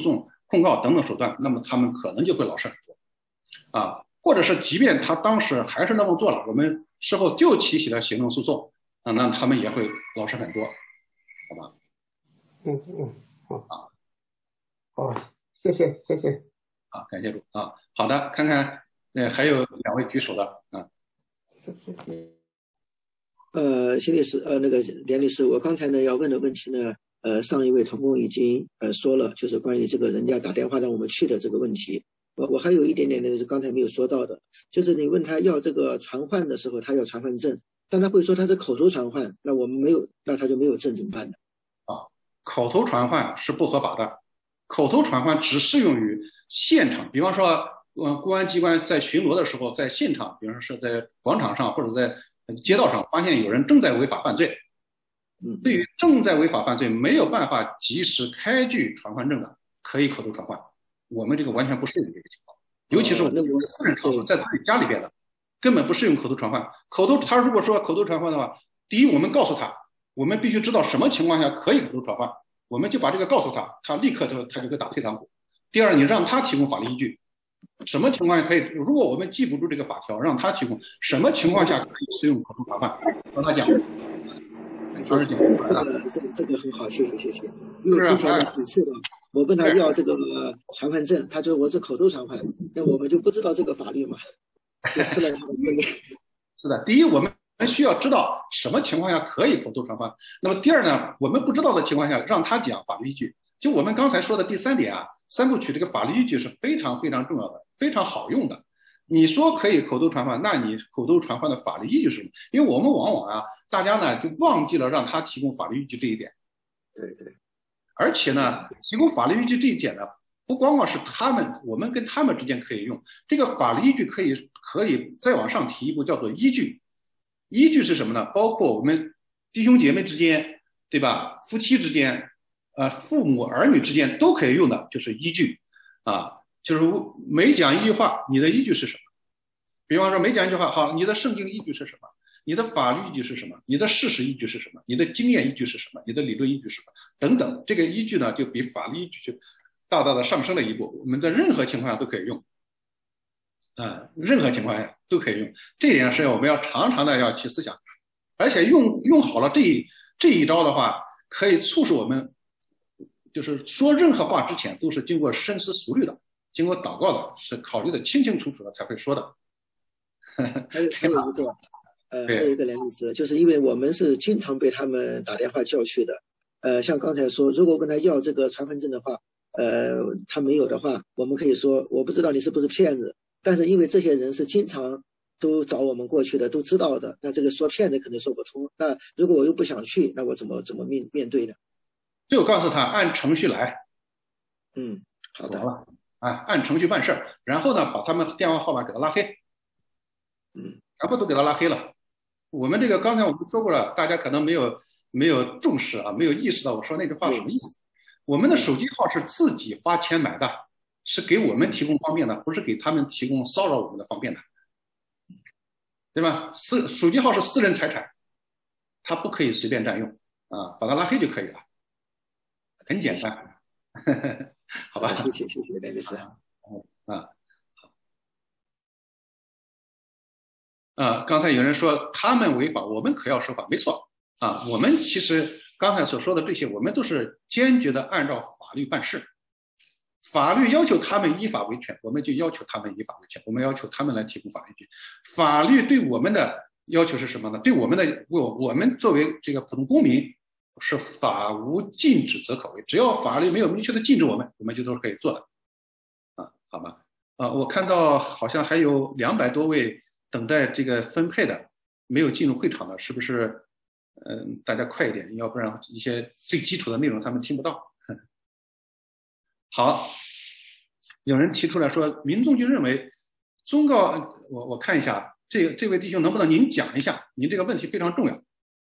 Speaker 1: 控告等等手段，那么他们可能就会老实很多啊。或者是即便他当时还是那么做了，我们事后就提起了行政诉讼啊，那他们也会老实很多，好吧？
Speaker 6: 好，好，谢谢。
Speaker 1: 啊，感谢主啊。好的，看看还有2位举手的啊。
Speaker 5: 谢律师，那个连律师，我刚才呢要问的问题呢，上一位同工已经说了，就是关于这个人家打电话让我们去的这个问题。我还有一点点的是刚才没有说到的，就是你问他要这个传唤的时候，他要传唤证，但他会说他是口头传唤，那我们没有，那他就没有证怎么办呢？
Speaker 1: 啊，口头传唤是不合法的，口头传唤只适用于现场，比方说，公安机关在巡逻的时候，在现场，比方说是在广场上或者在街道上发现有人正在违法犯罪，对于正在违法犯罪没有办法及时开具传唤证的，可以口头传唤。我们这个完全不适用这个情况，尤其是我们私人场所，在自己家里边的，根本不适用口头传唤。他如果说口头传唤的话，第一，我们告诉他，我们必须知道什么情况下可以口头传唤，我们就把这个告诉他，他立刻他就会打退堂鼓。第二，你让他提供法律依据，什么情况下可以？如果我们记不住这个法条，让他提供什么情况下可以使用口头传唤，让他讲。
Speaker 5: 这个很好，谢谢。因为之前的几次的，我问他要这个传唤证，他说我是口头传唤，那我们就不知道这个法律嘛，就吃了他的亏。
Speaker 1: 是的，第一，我们需要知道什么情况下可以口头传唤。那么第二呢，我们不知道的情况下，让他讲法律依据。就我们刚才说的第3点啊，3部曲这个法律依据是非常非常重要的，非常好用的。你说可以口头传唤，那你口头传唤的法律依据是什么？因为我们往往啊，大家呢就忘记了让他提供法律依据这一点。
Speaker 5: 对。
Speaker 1: 而且呢，提供法律依据这一点呢，不光光是我们跟他们之间可以用，这个法律依据可以再往上提一步，叫做依据。依据是什么呢？包括我们弟兄姐妹之间，对吧？夫妻之间，父母儿女之间都可以用的，就是依据啊。就是每讲一句话，你的依据是什么？比方说每讲一句话，好，你的圣经依据是什么？你的法律依据是什么？你的事实依据是什么？你的经验依据是什么？你的理论依据是什么？等等，这个依据呢，就比法律依据就大大的上升了一步。我们在任何情况下都可以用，任何情况下都可以用。这一点是我们要常常的要去思想，而且用好了这一招的话，可以促使我们，就是说任何话之前都是经过深思熟虑的。经过祷告的，是考虑的清清楚楚的才会说的。
Speaker 5: 还有一个梁律师，就是因为我们是经常被他们打电话叫去的。像刚才说，如果问他要这个传唤证的话，他没有的话，我们可以说我不知道你是不是骗子，但是因为这些人是经常都找我们过去的，都知道的，那这个说骗子可能说不通。那如果我又不想去，那我怎么面对呢？
Speaker 1: 就告诉他按程序来。
Speaker 5: 好的。
Speaker 1: 按程序办事，然后呢，把他们电话号码给他拉黑，全部都给他拉黑了。我们这个刚才我们说过了，大家可能没有重视啊，没有意识到我说那句话什么意思。我们的手机号是自己花钱买的，是给我们提供方便的，不是给他们提供骚扰我们的方便的，对吧？手机号是私人财产，他不可以随便占用啊，把他拉黑就可以了，很简单。好吧，
Speaker 5: 谢谢梁律师。
Speaker 1: 刚才有人说他们违法，我们可要守法，没错啊。我们其实刚才所说的这些，我们都是坚决的按照法律办事。法律要求他们依法维权，我们就要求他们依法维权，我们要求他们来提供法律依据。法律对我们的要求是什么呢？对我们作为这个普通公民。是法无禁止则可为，只要法律没有明确的禁止我们就都是可以做的，好吧？我看到好像还有200多位等待这个分配的，没有进入会场的，是不是？大家快一点，要不然一些最基础的内容他们听不到。好，有人提出来说，民众就认为宗告，我看一下，这位弟兄能不能您讲一下？您这个问题非常重要。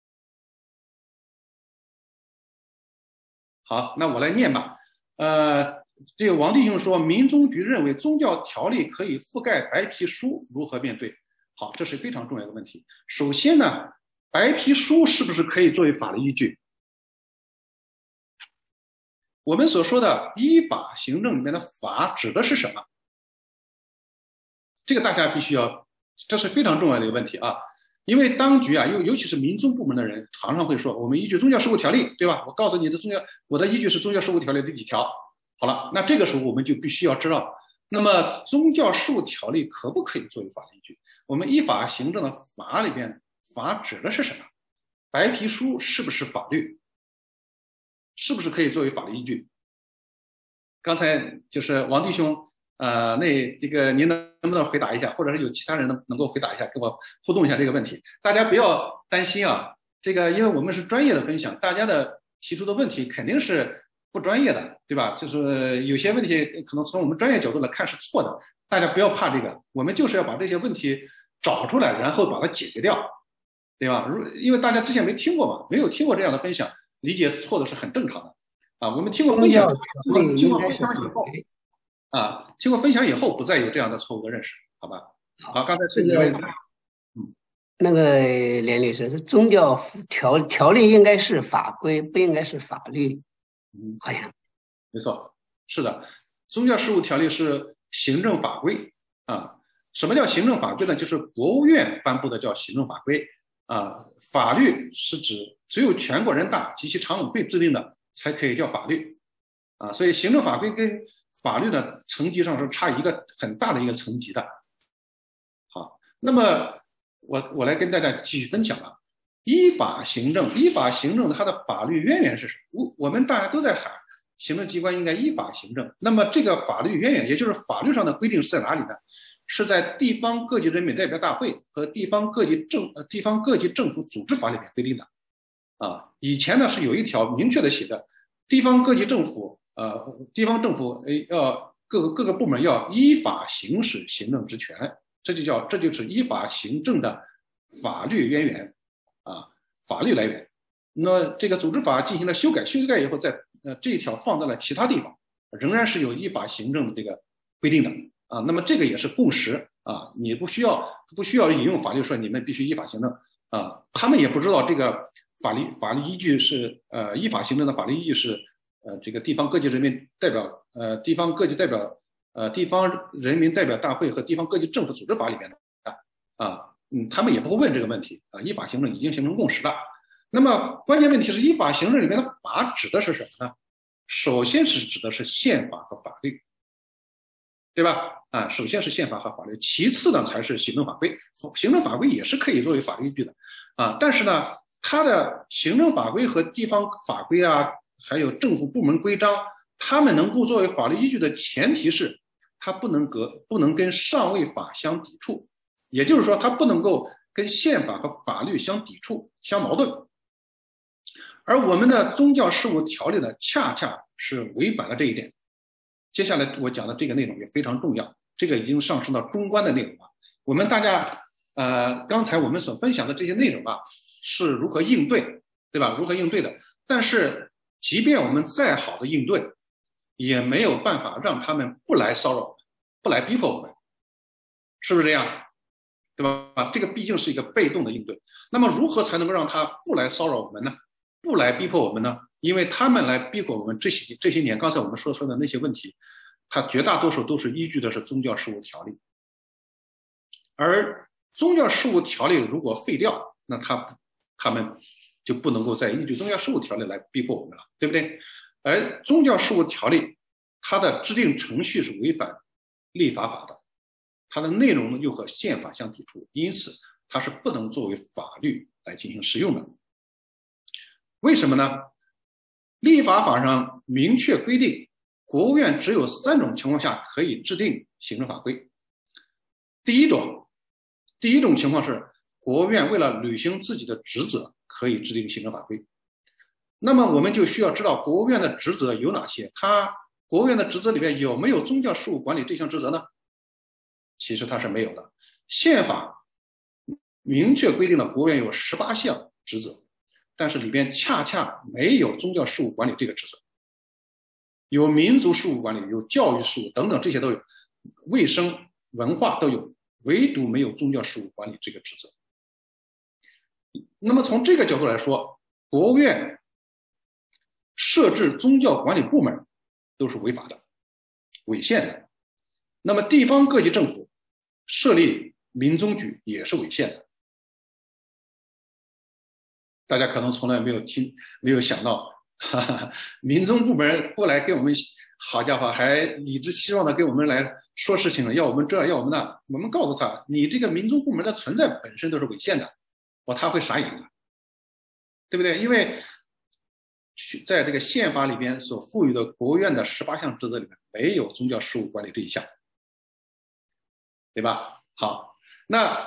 Speaker 1: 好，那我来念吧。这个王弟兄说，民宗局认为宗教条例可以覆盖白皮书，如何面对？好，这是非常重要的问题。首先呢，白皮书是不是可以作为法律依据？ 我们所说的依法行政里面的法指的是什么？这个大家必须要，这是非常重要的一个问题啊。因为当局啊，尤其是民宗部门的人，常常会说，我们依据宗教事务条例，对吧？我告诉你的我的依据是宗教事务条例第几条。好了，那这个时候我们就必须要知道，那么宗教事务条例可不可以作为法律依据？我们依法行政的法里边，法指的是什么？白皮书是不是法律？是不是可以作为法律依据？刚才就是王弟兄，这个您能不能回答一下，或者是有其他人能够回答一下，跟我互动一下这个问题？大家不要担心啊，这个因为我们是专业的分享，大家的提出的问题肯定是不专业的，对吧？就是有些问题可能从我们专业角度来看是错的，大家不要怕这个，我们就是要把这些问题找出来，然后把它解决掉，对吧？因为大家之前没听过嘛，没有听过这样的分享，理解错的是很正常的啊。我们听过分享，经过分享以后啊，经过分享以后不再有这样的错误的认识，好吧？好，刚才是这个，
Speaker 4: 那个连律师，宗教条例应该是法规，不应该是法律。好像
Speaker 1: 没错，是的，宗教事务条例是行政法规啊。什么叫行政法规呢？就是国务院颁布的叫行政法规啊。法律是指只有全国人大及其常委会制定的才可以叫法律啊。所以行政法规跟法律呢层级上是差一个很大的一个层级的。好，那么我来跟大家继续分享了。依法行政它的法律渊源是什么？我们大家都在喊行政机关应该依法行政，那么这个法律渊源，也就是法律上的规定是在哪里呢？是在地方各级人民代表大会和地方各级政府组织法里面规定的啊。以前呢是有一条明确的写的，地方政府要各个部门要依法行使行政职权，这就是依法行政的法律渊源啊，法律来源。那这个组织法进行了修改以后，在这一条放到了其他地方，仍然是有依法行政的这个规定的啊。那么这个也是共识啊，你不需要引用法律说你们必须依法行政啊。他们也不知道这个法律依据是依法行政的法律依据是这个地方各级人民代表地方人民代表大会和地方各级政府组织法里面的啊。他们也不会问这个问题啊，依法行政已经形成共识了。那么关键问题是依法行政里面的法指的是什么呢？首先是指的是宪法和法律，对吧？啊，首先是宪法和法律，其次呢才是行政法规。行政法规也是可以作为法律依据的啊，但是呢，它的行政法规和地方法规啊，还有政府部门规章，他们能够作为法律依据的前提是，它不能跟上位法相抵触，也就是说，它不能够跟宪法和法律相抵触、相矛盾。而我们的宗教事务条例呢，恰恰是违反了这一点。接下来我讲的这个内容也非常重要，这个已经上升到中观的内容了。我们大家刚才我们所分享的这些内容啊，是如何应对，对吧？如何应对的？但是即便我们再好的应对，也没有办法让他们不来骚扰我们，不来逼迫我们，是不是这样？对吧？这个毕竟是一个被动的应对。那么如何才能够让他不来骚扰我们呢？不来逼迫我们呢？因为他们来逼迫我们这些年，刚才我们说的那些问题，它绝大多数都是依据的是宗教事务条例。而宗教事务条例如果废掉，那他们就不能够再依据宗教事务条例来逼迫我们了，对不对？而宗教事务条例它的制定程序是违反立法法的，它的内容呢又和宪法相抵触，因此它是不能作为法律来进行使用的。为什么呢？立法法上明确规定，国务院只有3种情况下可以制定行政法规。第一种情况是，国务院为了履行自己的职责，可以制定行政法规。那么我们就需要知道国务院的职责有哪些？国务院的职责里面有没有宗教事务管理这项职责呢？其实它是没有的。宪法明确规定了国务院有18项职责，但是里边恰恰没有宗教事务管理这个职责，有民族事务管理，有教育事务等等，这些都有，卫生、文化都有，唯独没有宗教事务管理这个职责。那么从这个角度来说，国务院设置宗教管理部门都是违法的、违宪的。那么地方各级政府设立民宗局也是违宪的。大家可能从来没有想到，民宗部门过来给我们，好家伙，还理直气壮的给我们来说事情了，要我们这要我们那。我们告诉他，你这个民宗部门的存在本身都是违宪的，他会傻眼的，对不对？因为在这个宪法里边所赋予的国务院的18项职责里面，没有宗教事务管理这一项，对吧？好，那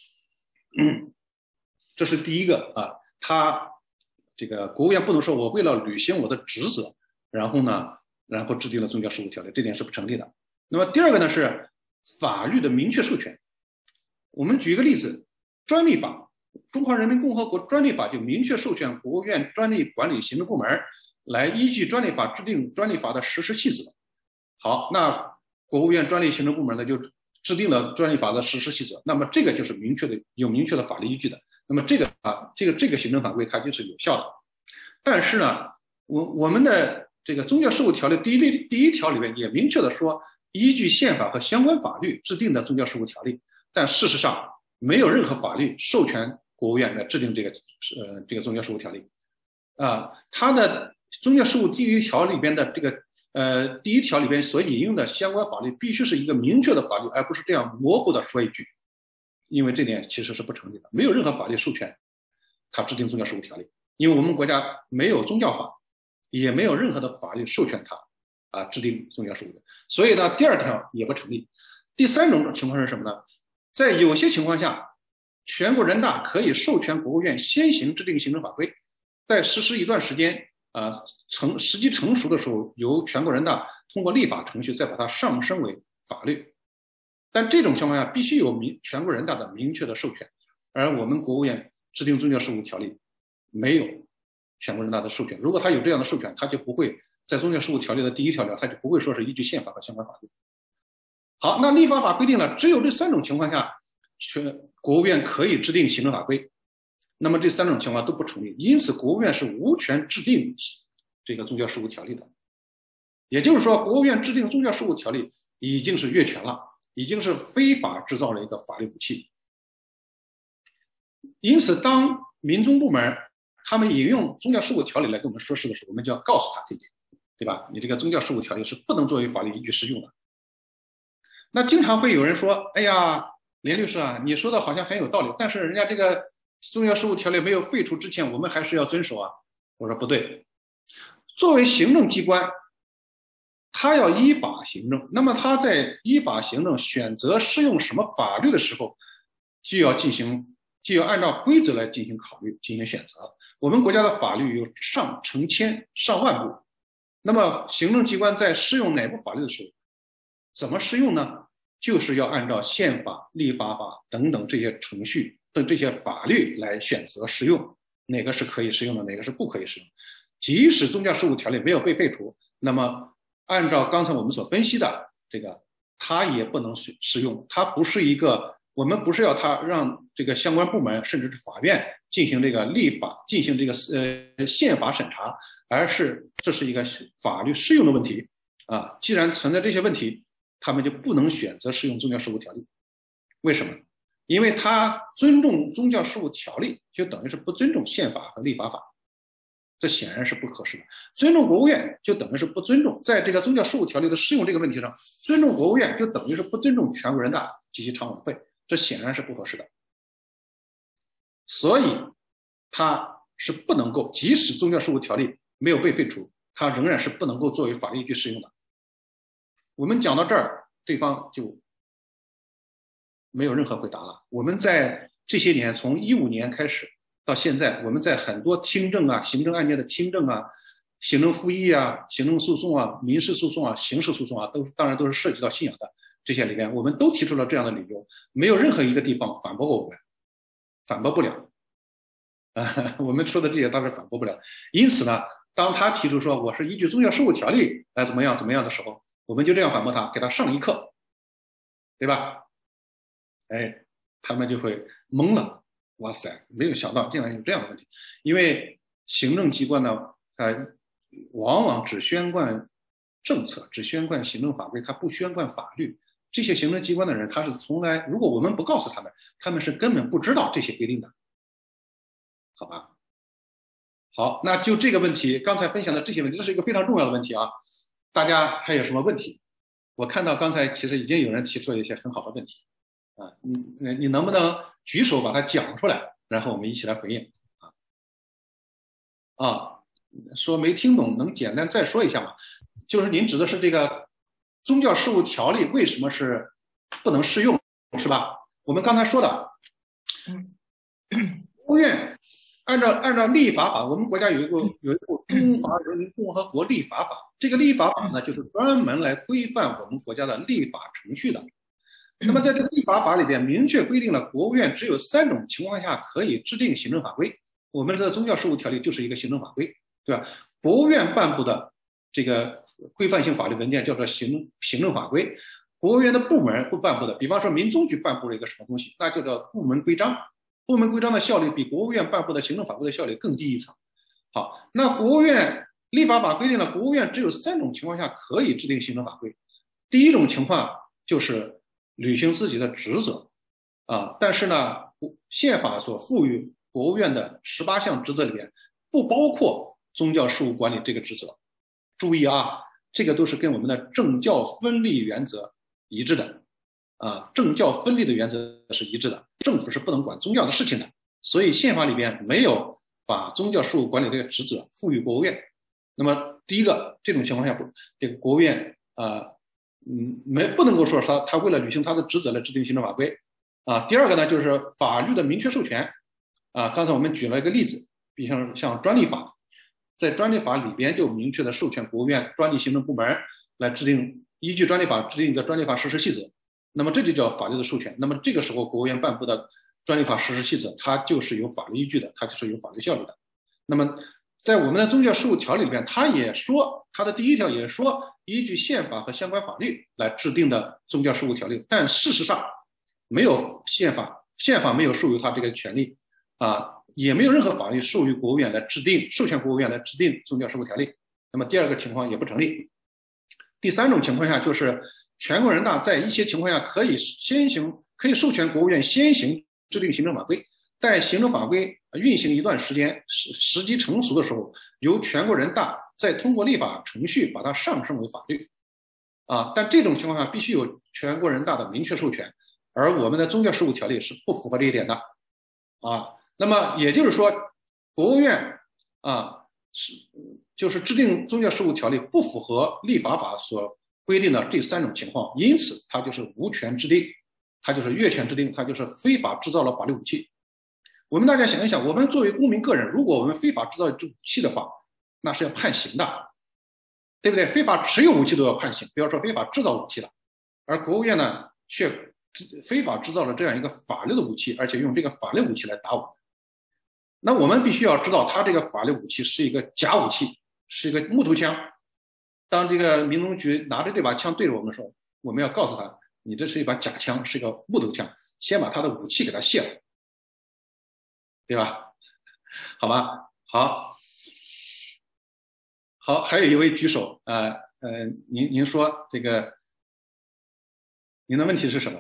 Speaker 1: 这是第一个啊，他这个国务院不能说我为了履行我的职责，然后制定了宗教事务条例，这点是不成立的。那么第二个呢是法律的明确授权。我们举一个例子，专利法，中华人民共和国专利法就明确授权国务院专利管理行政部门来依据专利法制定专利法的实施细则。好，那国务院专利行政部门呢就制定了专利法的实施细则，那么这个就是有明确的法律依据的。那么这个行政法规它就是有效的。但是呢，我们的这个宗教事务条例第一条里面也明确的说，依据宪法和相关法律制定的宗教事务条例，但事实上没有任何法律授权国务院来制定这个宗教事务条例。它的宗教事务第一条里边的第一条里边所引用的相关法律必须是一个明确的法律，而不是这样模糊的说一句，因为这点其实是不成立的，没有任何法律授权它制定宗教事务条例，因为我们国家没有宗教法，也没有任何的法律授权它制定宗教事务的，所以呢，第二条也不成立。第三种情况是什么呢？在有些情况下，全国人大可以授权国务院先行制定行政法规，在实施一段时间时机成熟的时候，由全国人大通过立法程序再把它上升为法律。但这种情况下必须有全国人大的明确的授权，而我们国务院制定宗教事务条例没有全国人大的授权。如果他有这样的授权，他就不会在宗教事务条例的第一条里，他就不会说是依据宪法和相关法律。好，那立法法规定了，只有这三种情况下，国务院可以制定行政法规。那么这三种情况都不成立，因此国务院是无权制定这个宗教事务条例的。也就是说，国务院制定宗教事务条例已经是越权了，已经是非法制造了一个法律武器。因此，当民宗部门他们引用宗教事务条例来跟我们说事的时候，我们就要告诉他这点，对吧？你这个宗教事务条例是不能作为法律依据适用的。那经常会有人说，哎呀，连律师啊，你说的好像很有道理，但是人家这个宗教事务条例没有废除之前，我们还是要遵守啊。我说不对，作为行政机关，他要依法行政，那么他在依法行政选择适用什么法律的时候，就要按照规则来进行考虑、进行选择。我们国家的法律有成千上万部，那么行政机关在适用哪部法律的时候，怎么适用呢？就是要按照宪法、立法法等等这些程序的这些法律来选择适用，哪个是可以适用的，哪个是不可以适用。即使宗教事务条例没有被废除，那么按照刚才我们所分析的这个，它也不能适用。它不是一个，我们不是要它让这个相关部门甚至是法院进行这个立法，进行这个宪法审查，而是这是一个法律适用的问题啊。既然存在这些问题，他们就不能选择适用宗教事务条例。为什么？因为他尊重宗教事务条例，就等于是不尊重宪法和立法法，这显然是不合适的。尊重国务院就等于是不尊重，在这个宗教事务条例的适用这个问题上，尊重国务院就等于是不尊重全国人大及其常委会，这显然是不合适的。所以它是不能够，即使宗教事务条例没有被废除，它仍然是不能够作为法律依据适用的。我们讲到这儿，对方就没有任何回答了。我们在这些年，从2015年开始到现在，我们在很多听证啊、行政案件的听证啊、行政复议啊、行政诉讼啊、民事诉讼啊、刑事诉讼啊，当然都是涉及到信仰的这些里面，我们都提出了这样的理由，没有任何一个地方反驳过我们，反驳不了。我们说的这些当然反驳不了。因此呢，当他提出说我是依据宗教事务条例来怎么样的时候，我们就这样反驳他，给他上一课，对吧？哎，他们就会懵了，哇塞，没有想到竟然有这样的问题。因为行政机关呢， 往往只宣贯政策，只宣贯行政法规，他不宣贯法律。这些行政机关的人，他是从来，如果我们不告诉他们，他们是根本不知道这些规定的，好吧？好，那就这个问题，刚才分享的这些问题，这是一个非常重要的问题啊。大家还有什么问题？我看到刚才其实已经有人提出了一些很好的问题啊，你能不能举手把它讲出来，然后我们一起来回应啊？说没听懂，能简单再说一下吗？就是您指的是这个宗教事务条例为什么是不能适用，是吧？我们刚才说的，国务院按照立法法，我们国家有一部《中华人民共和国立法法》，这个立法法呢，就是专门来规范我们国家的立法程序的。那么在这个立法法里边，明确规定了国务院只有3种情况下可以制定行政法规。我们的宗教事务条例就是一个行政法规，对吧？国务院办布的这个规范性法律文件叫做行政法规，国务院的部门会办布的，比方说民宗局办布了一个什么东西，那就叫部门规章。部门规章的效力比国务院办布的行政法规的效力更低一层。好，那国务院立法法规定了，国务院只有3种情况下可以制定行政法规。第一种情况就是履行自己的职责啊，但是呢，宪法所赋予国务院的18项职责里边不包括宗教事务管理这个职责。注意啊，这个都是跟我们的政教分立原则一致的啊，政教分立的原则是一致的。政府是不能管宗教的事情的，所以宪法里边没有把宗教事务管理这个职责赋予国务院。那么第一个，这种情况下，这个国务院不能够说他为了履行他的职责来制定行政法规啊。第二个呢，就是法律的明确授权啊。刚才我们举了一个例子，比如像专利法，在专利法里边就明确的授权国务院专利行政部门来制定，依据专利法制定一个专利法实施细则。那么这就叫法律的授权。那么这个时候国务院办布的专利法实施细则，它就是有法律依据的，它就是有法律效力的。那么在我们的宗教事务条例里边，它也说，它的第1条也说依据宪法和相关法律来制定的宗教事务条例，但事实上没有宪法没有授予它这个权利啊，也没有任何法律授予国务院来制定，授权国务院来制定宗教事务条例。那么第2个情况也不成立。第3种情况下，就是全国人大在一些情况下可以授权国务院先行制定行政法规，待行政法规运行一段时间，时机成熟的时候，由全国人大再通过立法程序把它上升为法律啊。但这种情况下必须有全国人大的明确授权，而我们的宗教事务条例是不符合这一点的啊。那么也就是说，国务院就是制定宗教事务条例不符合立法法所规定的这3种情况，因此它就是无权制定，它就是越权制定，它就是非法制造了法律武器。我们大家想一想，我们作为公民个人，如果我们非法制造这武器的话，那是要判刑的，对不对？非法持有武器都要判刑，不要说非法制造武器了。而国务院呢，却非法制造了这样一个法律的武器，而且用这个法律武器来打我们。那我们必须要知道，它这个法律武器是一个假武器，是一个木头枪。当这个民农局拿着这把枪对着我们的时候，我们要告诉他，你这是一把假枪，是一个木头枪，先把他的武器给他卸了，对吧？好吧，好，还有一位举手，您说这个，您的问题是什么？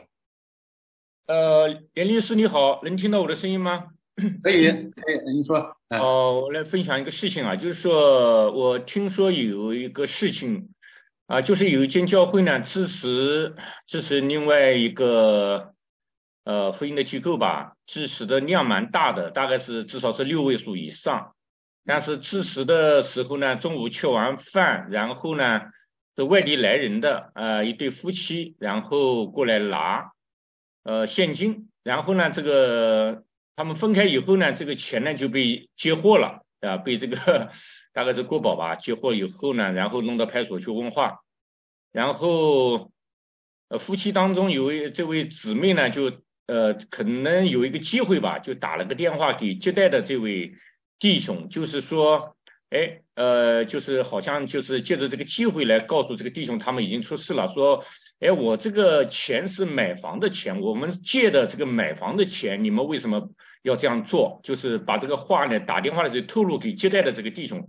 Speaker 7: 严律师你好，能听到我的声音吗？
Speaker 1: 可以，您说。
Speaker 7: 我来分享一个事情啊，就是说我听说有一个事情啊，就是有一间教会呢支持另外一个福音的机构吧，支持的量蛮大的，大概是至少是6位数以上。但是支持的时候呢，中午吃完饭，然后呢是外地来人的一对夫妻，然后过来拿现金，然后呢这个他们分开以后呢，这个钱呢就被接获了啊，被这个大概是国保吧接获以后呢，然后弄到派出所去问话，然后夫妻当中这位姊妹呢就可能有一个机会吧，就打了个电话给接待的这位弟兄，就是说就是好像就是借着这个机会来告诉这个弟兄他们已经出事了，说我这个钱是买房的钱，我们借的这个买房的钱，你们为什么要这样做？就是把这个话呢打电话的就透露给接待的这个弟兄，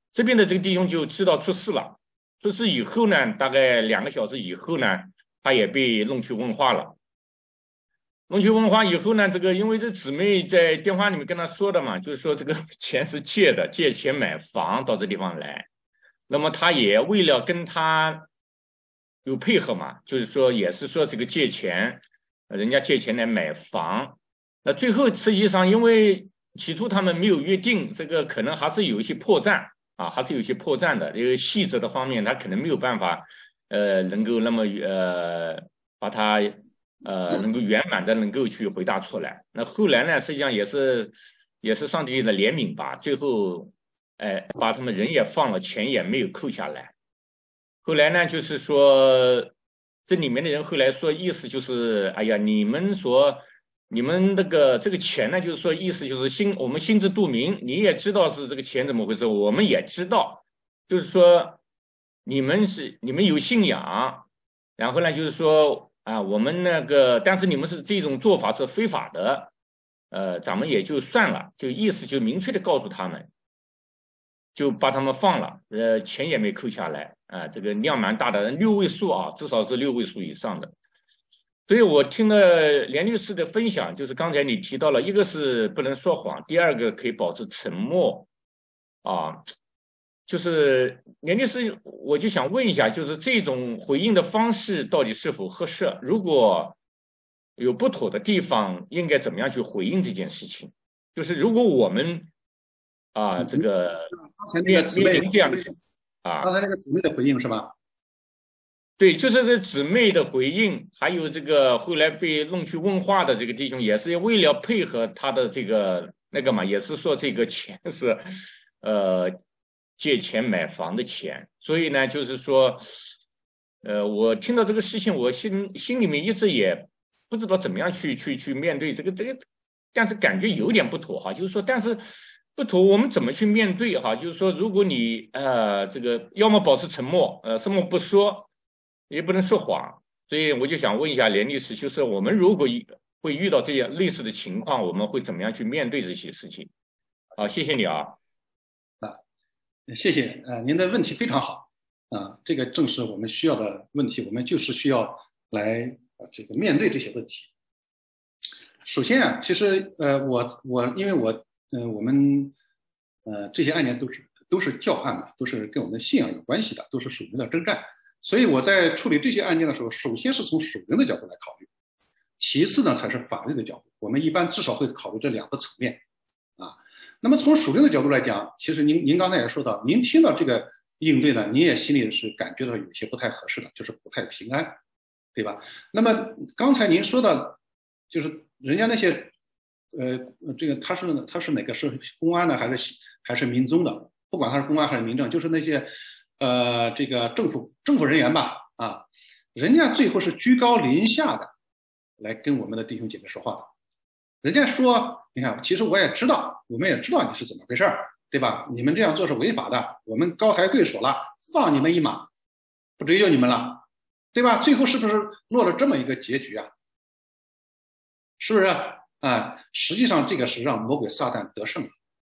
Speaker 7: 这边的这个弟兄就知道出事了。出事以后呢，大概2个小时以后呢，他也被弄去问话了。弄去问话以后呢，这个因为这姊妹在电话里面跟他说的嘛，就是说这个钱是借的，借钱买房到这地方来。那么他也为了跟他有配合嘛，就是说也是说这个借钱，人家借钱来买房。那最后实际上因为起初他们没有约定，这个可能还是有一些破绽啊，还是有一些破绽的。因为细则的方面他可能没有办法能够那么把它能够圆满的能够去回答出来。那后来呢，实际上也是上帝的怜悯吧，最后把他们人也放了，钱也没有扣下来。后来呢，就是说这里面的人后来说意思就是，哎呀，你们这个钱呢，就是说意思就是我们心知肚明，你也知道是这个钱怎么回事，我们也知道，就是说你们有信仰，然后呢就是说啊，我们但是你们是这种做法是非法的，咱们也就算了，就意思就明确的告诉他们，就把他们放了，钱也没扣下来啊，这个量蛮大的，6位数啊，至少是6位数以上的。所以我听了连律师的分享，就是刚才你提到了，一个是不能说谎，第二个可以保持沉默啊。就是连律师，我就想问一下，就是这种回应的方式到底是否合适？如果有不妥的地方，应该怎么样去回应这件事情？就是如果我们这个面临这样的
Speaker 1: 刚才那个姊妹的回应是吧？
Speaker 7: 对，就是这个姊妹的回应，还有这个后来被弄去问话的这个弟兄，也是为了配合他的这个嘛，也是说这个钱是借钱买房的钱，所以呢，就是说我听到这个事情，我心里面一直也不知道怎么样去面对这个，但是感觉有点不妥哈，就是说，但是不妥，我们怎么去面对哈？就是说，如果你这个要么保持沉默，什么不说。也不能说谎，所以我就想问一下连律师，就是我们如果会遇到这样类似的情况，我们会怎么样去面对这些事情？好，谢谢你啊。
Speaker 1: 谢谢，您的问题非常好啊，这个正是我们需要的问题，我们就是需要来这个面对这些问题。首先啊，其实因为我们这些案件都是教案嘛，都是跟我们的信仰有关系的，都是属灵的征战。所以我在处理这些案件的时候，首先是从属灵的角度来考虑，其次呢才是法律的角度。我们一般至少会考虑这2个层面啊。那么从属灵的角度来讲，其实您刚才也说到，您听到这个应对呢，您也心里是感觉到有些不太合适的，就是不太平安，对吧？那么刚才您说到，就是人家那些这个他是哪个是公安的还是民宗的？不管他是公安还是民政，就是那些这个政府人员吧，啊，人家最后是居高临下的来跟我们的弟兄姐妹说话的。人家说，你看，其实我们也知道你是怎么回事，对吧？你们这样做是违法的，我们高抬贵手了，放你们一马，不追究你们了，对吧？最后是不是落了这么一个结局啊？是不是啊？实际上这个是让魔鬼撒旦得胜了。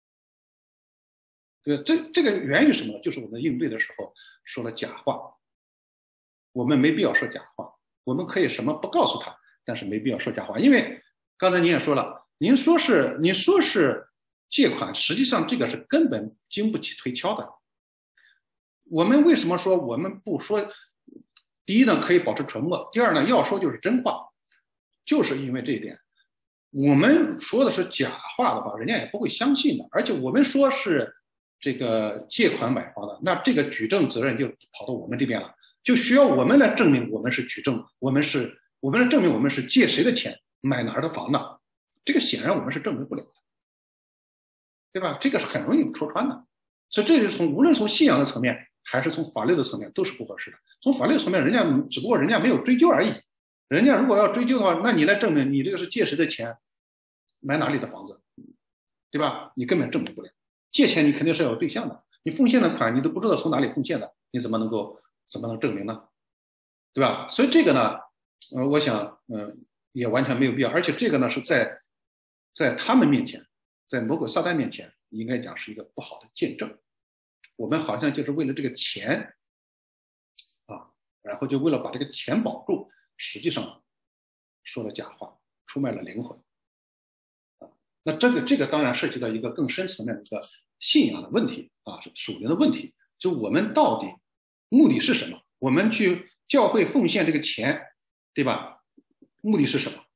Speaker 1: 这个源于什么呢？就是我们应对的时候说了假话，我们没必要说假话，我们可以什么不告诉他，但是没必要说假话，因为刚才您也说了，您说是借款，实际上这个是根本经不起推敲的。我们为什么说我们不说？第一呢，可以保持沉默；第二呢，要说就是真话，就是因为这一点，我们说的是假话的话，人家也不会相信的。而且我们说是这个借款买房的，那这个举证责任就跑到我们这边了，就需要我们来证明我们是举证，我们来证明我们是借谁的钱买哪儿的房的，这个显然我们是证明不了的，对吧？这个是很容易戳穿的，所以这是无论从信仰的层面还是从法律的层面都是不合适的。从法律的层面，只不过人家没有追究而已，人家如果要追究的话，那你来证明你这个是借谁的钱买哪里的房子，对吧？你根本证明不了。借钱你肯定是要有对象的，你奉献的款你都不知道从哪里奉献的，你怎么能证明呢？对吧？所以这个呢，我想也完全没有必要，而且这个呢是在他们面前，在魔鬼撒旦面前，应该讲是一个不好的见证我们好像就是为了这个钱啊，然后就为了把这个钱保住，实际上说了假话，出卖了灵魂啊。那这个当然涉及到一个更深层面的一个信仰的问题啊，属灵的问题，就我们到底目的是什么？我们去教会奉献这个钱，对吧？目的是什么？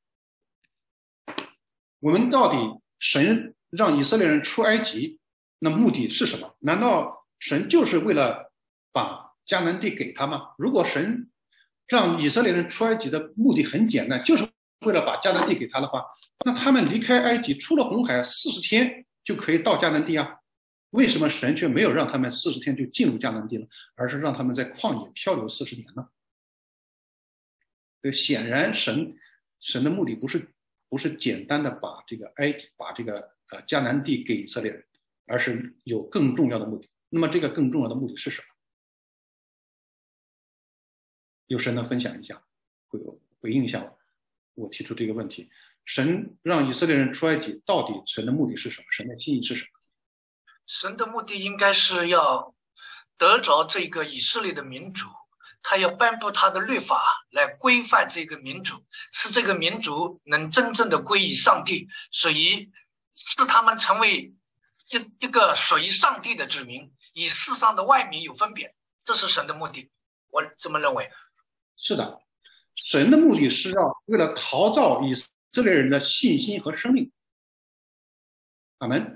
Speaker 1: 我们到底神让以色列人出埃及，那目的是什么？难道神就是为了把迦南地给他吗？如果神让以色列人出埃及的目的很简单，就是为了把迦南地给他的话，那他们离开埃及，出了红海40天就可以到迦南地啊。为什么神却没有让他们40天就进入迦南地呢？而是让他们在旷野漂流40年呢？对，显然神的目的不是简单的把这个迦南地给以色列人，而是有更重要的目的。那么这个更重要的目的是什么？有谁能分享一下，回应一下我提出这个问题？神让以色列人出埃及，到底神的目的是什么？神的心意是什么？
Speaker 8: 神的目的应该是要得着这个以色列的民族，他要颁布他的律法来规范这个民族，使这个民族能真正的归于上帝，所以使他们成为一个属于上帝的子民，与世上的外民有分别，这是神的目的，我这么认为。
Speaker 1: 是的，神的目的是为了陶造以色列人的信心和生命。阿门。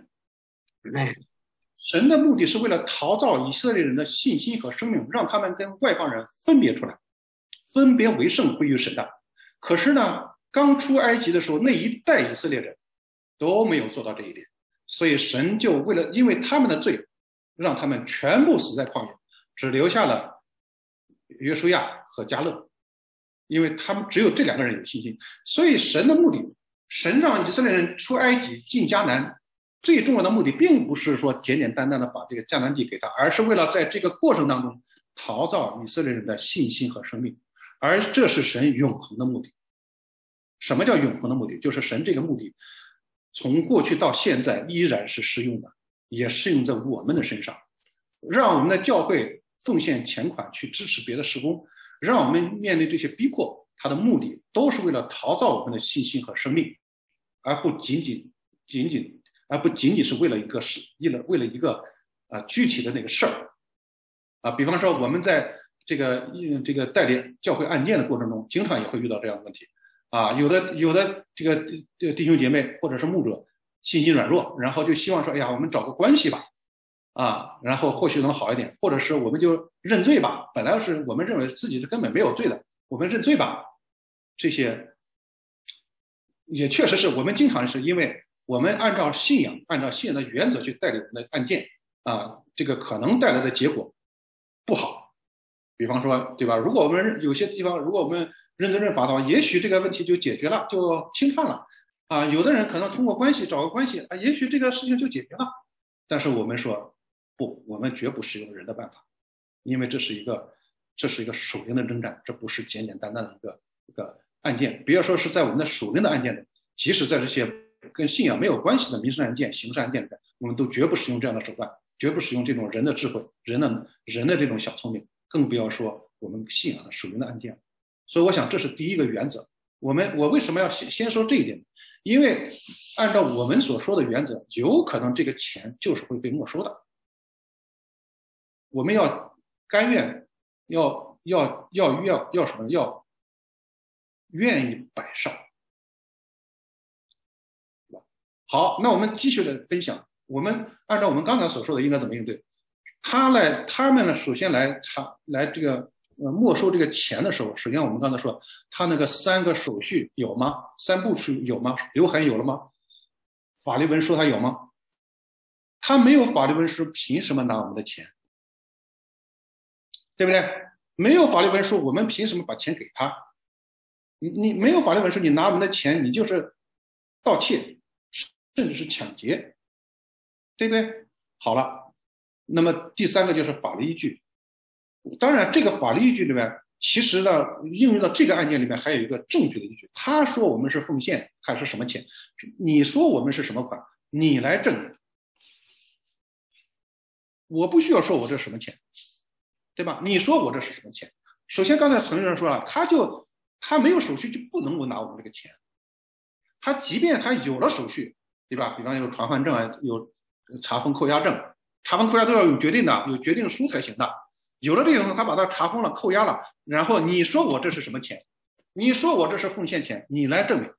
Speaker 1: 神的目的是为了陶造以色列人的信心和生命，让他们跟外邦人分别出来，分别为圣归于神的。可是呢，刚出埃及的时候，那一代以色列人都没有做到这一点，所以神就因为他们的罪，让他们全部死在旷野，只留下了约书亚和迦勒，因为他们只有这2个人有信心。所以神的目的，神让以色列人出埃及进迦南，最重要的目的并不是说简简单单的把这个迦南地给他，而是为了在这个过程当中陶造以色列人的信心和生命，而这是神永恒的目的。什么叫永恒的目的？就是神这个目的从过去到现在依然是适用的，也适用在我们的身上，让我们的教会奉献钱款去支持别的事工，让我们面对这些逼迫，它的目的都是为了陶造我们的信心和生命，而不仅仅是为了一个具体的那个事儿啊。比方说我们在这个代理教会案件的过程中，经常也会遇到这样的问题啊。有的这个弟兄姐妹或者是牧者信心软弱，然后就希望说，哎呀，我们找个关系吧啊，然后或许能好一点，或者是我们就认罪吧，本来是我们认为自己是根本没有罪的，我们认罪吧。这些也确实是我们经常是因为我们按照信仰的原则去代理我们的案件啊，这个可能带来的结果不好。比方说，对吧？如果我们有些地方，如果我们认罪认法的话，也许这个问题就解决了，就清唱了啊。有的人可能通过关系找个关系啊，也许这个事情就解决了。但是我们说不，我们绝不使用人的办法，因为这是一个属灵的征战，这不是简简单单的一个案件。别说是在我们的属灵的案件里，即使在这些跟信仰没有关系的民事案件、刑事案件里面，我们都绝不使用这样的手段，绝不使用这种人的智慧、人的这种小聪明，更不要说我们信仰的属灵的案件。所以我想这是第一个原则。我为什么要先说这一点？因为按照我们所说的原则，有可能这个钱就是会被没收的。我们要甘愿要什么？要愿意摆上。好，那我们继续的分享。我们按照我们刚才所说的，应该怎么应对？他们呢，首先来这个没收这个钱的时候，首先我们刚才说，他那个3个手续有吗？3步曲有吗？刘海有了吗？法律文书他有吗？他没有法律文书，凭什么拿我们的钱？对不对？没有法律文书，我们凭什么把钱给他？你没有法律文书，你拿我们的钱，你就是盗窃，甚至是抢劫，对不对？好了，那么第3个就是法律依据。当然，这个法律依据里面，其实呢，应用到这个案件里面还有一个证据的依据。他说我们是奉献还是什么钱？你说我们是什么款？你来证明。 我不需要说我这是什么钱，对吧？你说我这是什么钱？首先刚才陈先生说了，他没有手续就不能够拿我们这个钱，他即便他有了手续，对吧？比方有传唤证啊，有查封扣押证，查封扣押都要有决定的，有决定书才行的。有了这个，他把它查封了、扣押了，然后你说我这是什么钱？你说我这是奉献钱，你来证明。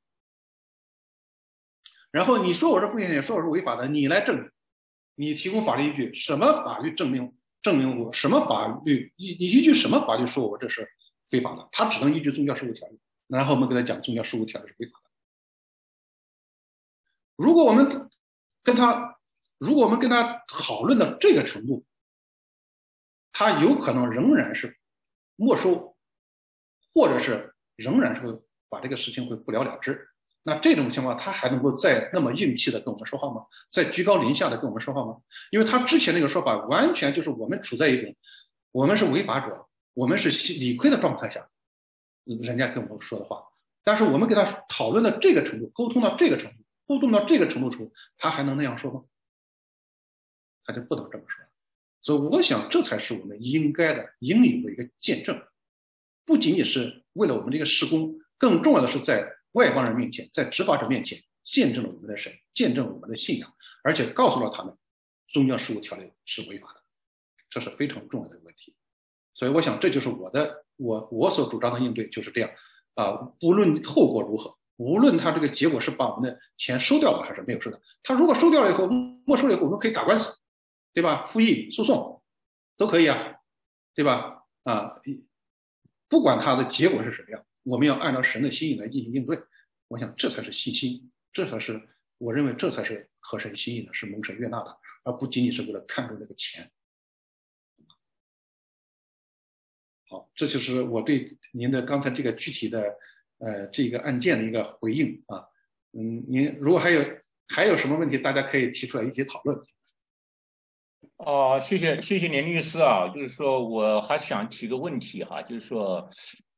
Speaker 1: 然后你说我是奉献钱，说我是违法的，你来证明。你提供法律依据，什么法律证明我？什么法律你依据什么法律说我这是非法的？他只能依据宗教事务条例。然后我们给他讲宗教事务条例是违法的。如果我们跟他讨论到这个程度，他有可能仍然是没收，或者是仍然是会把这个事情会不了了之。那这种情况，他还能够再那么硬气的跟我们说话吗？再居高临下的跟我们说话吗？因为他之前那个说法完全就是我们处在一种我们是违法者，我们是理亏的状态下，人家跟我们说的话。但是我们跟他讨论到这个程度，沟通到这个程度时候，他还能那样说吗？他就不能这么说。所以我想这才是我们应有的一个见证，不仅仅是为了我们这个事工，更重要的是在外邦人面前，在执法者面前见证了我们的神，见证了我们的信仰，而且告诉了他们宗教事务条例是违法的，这是非常重要的问题。所以我想这就是我所主张的应对，就是这样不论后果如何，无论他这个结果是把我们的钱收掉了还是没有收掉，他如果收掉了以后，没收了以后，我们可以打官司，对吧？复议诉讼都可以啊，对吧？不管他的结果是什么样，我们要按照神的心意来进行应对。我想这才是信心，我认为这才是合神心意的，是蒙神悦纳的，而不仅仅是为了看重这个钱。好，这就是我对您的刚才这个具体的这个案件的一个回应啊。您如果还有什么问题，大家可以提出来一起讨论。
Speaker 7: 谢谢连律师啊，就是说我还想提个问题哈，就是说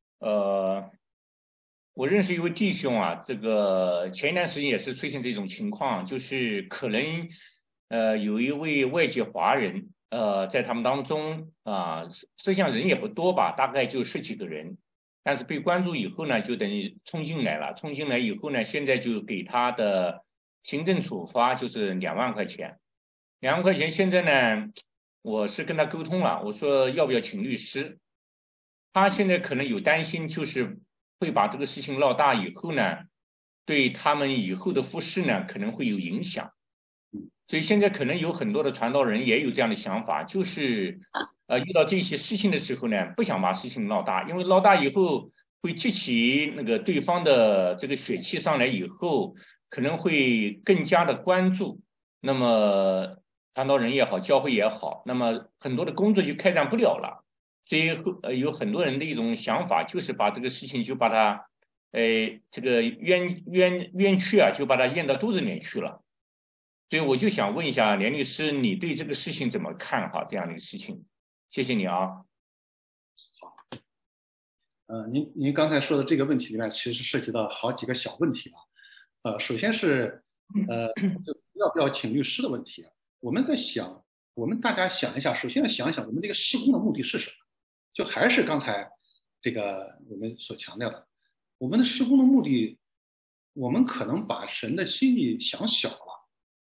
Speaker 7: 我认识一位弟兄啊，这个前一段时间也是出现这种情况，就是可能有一位外籍华人在他们当中实际上人也不多吧，大概就10几个人，但是被关注以后呢，就等于冲进来以后呢，现在就给他的行政处罚就是2万块钱。2万块钱，现在呢，我是跟他沟通了，我说要不要请律师？他现在可能有担心，就是会把这个事情闹大以后呢，对他们以后的服事呢可能会有影响。所以现在可能有很多的传道人也有这样的想法，就是遇到这些事情的时候呢，不想把事情闹大，因为闹大以后会激起那个对方的这个血气上来以后，可能会更加的关注。那么传道人也好，教会也好，那么很多的工作就开展不了了。所以有很多人的一种想法，就是把这个事情就把它这个冤屈啊，就把它咽到肚子里面去了。所以我就想问一下连律师，你对这个事情怎么看哈？这样的一个事情，谢谢你啊。
Speaker 1: 好，您刚才说的这个问题里面，其实涉及到好几个小问题啊。首先是要不要请律师的问题啊。我们大家想一下，首先要想一想我们这个事工的目的是什么？就还是刚才这个我们所强调的，我们的事工的目的，我们可能把神的心意想小了。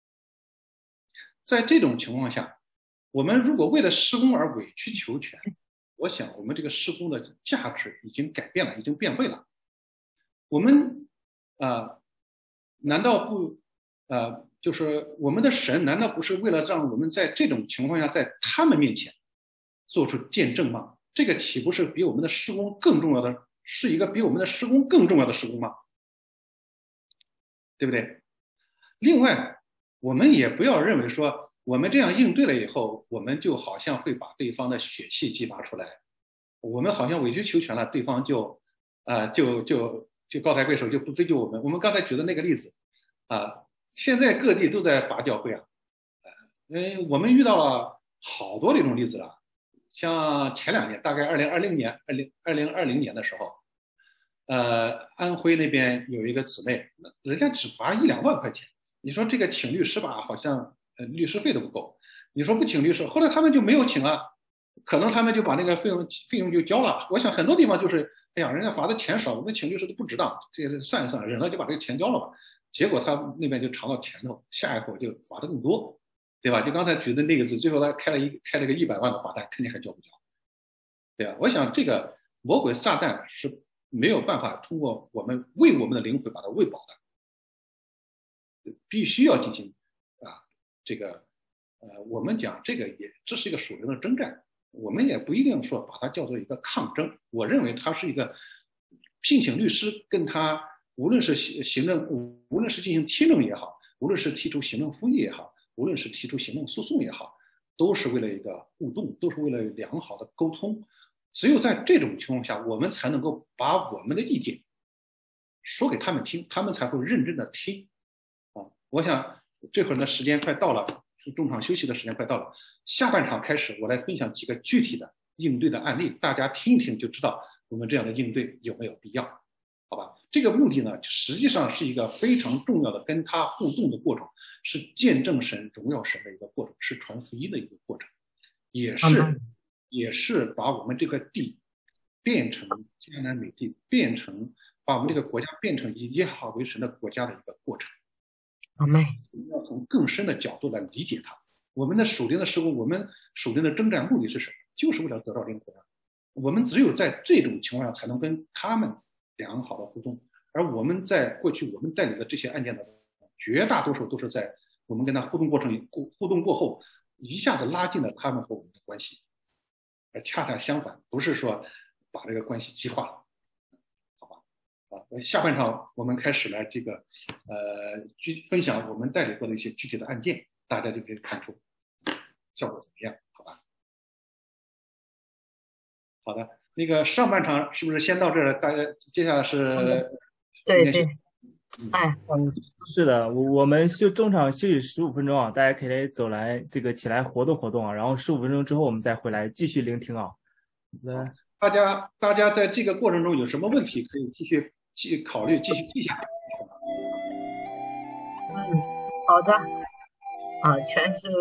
Speaker 1: 在这种情况下，我们如果为了事工而委曲求全，我想我们这个事工的价值已经改变了，已经变味了。我们难道不就是我们的神难道不是为了让我们在这种情况下在他们面前做出见证吗？这个岂不是比我们的事工更重要的，是一个比我们的事工更重要的事工吗？对不对？另外，我们也不要认为说我们这样应对了以后，我们就好像会把对方的血气激发出来，我们好像委曲求全了，对方就高抬贵手，就不追究我们。我们刚才举的那个例子现在各地都在罚教会啊，我们遇到了好多这种例子了。像前2年，大概2020年的时候，安徽那边有一个姊妹，人家只罚1-2万块钱。你说这个请律师吧，好像律师费都不够。 你说不请律师，后来他们就没有请啊，可能他们就把那个费用就交了。我想很多地方就是，哎呀，人家罚的钱少，我们请律师都不值当，这个算一算，忍了就把这个钱交了吧。结果他那边就尝到甜头，下一回就罚的更多，对吧？就刚才举的那个字，最后他开了个100万的罚单，肯定还交不交，对吧？我想这个魔鬼撒旦是没有办法通过我们为我们的灵魂把它喂饱的，必须要进行这个我们讲这个这是一个属灵的征战，我们也不一定说把它叫做一个抗争。我认为它是一个聘请律师，跟他无论是行政，无论是进行听证也好，无论是提出行政复议也好，无论是提出行政诉讼也好，都是为了一个互动，都是为了良好的沟通。只有在这种情况下，我们才能够把我们的意见说给他们听，他们才会认真的听我想这会儿呢，时间快到了，中场休息的时间快到了，下半场开始我来分享几个具体的应对的案例，大家听一听就知道我们这样的应对有没有必要，好吧？这个目的呢，实际上是一个非常重要的跟他互动的过程，是见证神、荣耀神的一个过程，是传福音的一个过程，也是把我们这块地变成迦南美地，把我们这个国家变成以耶和华为神的国家的一个过程。
Speaker 2: 阿们，
Speaker 1: 要从更深的角度来理解它。我们的属灵的时候，我们属灵的征战目的是什么？就是为了得到灵魂。我们只有在这种情况下，才能跟他们良好的互动。而我们在过去我们代理的这些案件的绝大多数都是在我们跟他互动过后，一下子拉近了他们和我们的关系。而恰恰相反，不是说把这个关系激化，好吧？下半场我们开始来这个分享我们代理过的一些具体的案件，大家就可以看出效果怎么样，好吧？好的，那个上半场是不是先到这儿？大家接下来是
Speaker 2: 对，
Speaker 3: 是的，我们中场休息15分钟啊，大家可以走来起来活动啊，然后15分钟之后我们再回来继续聆听啊。
Speaker 1: 大家在这个过程中有什么问题可以继续考虑，继续记下来。
Speaker 2: 好的，全是。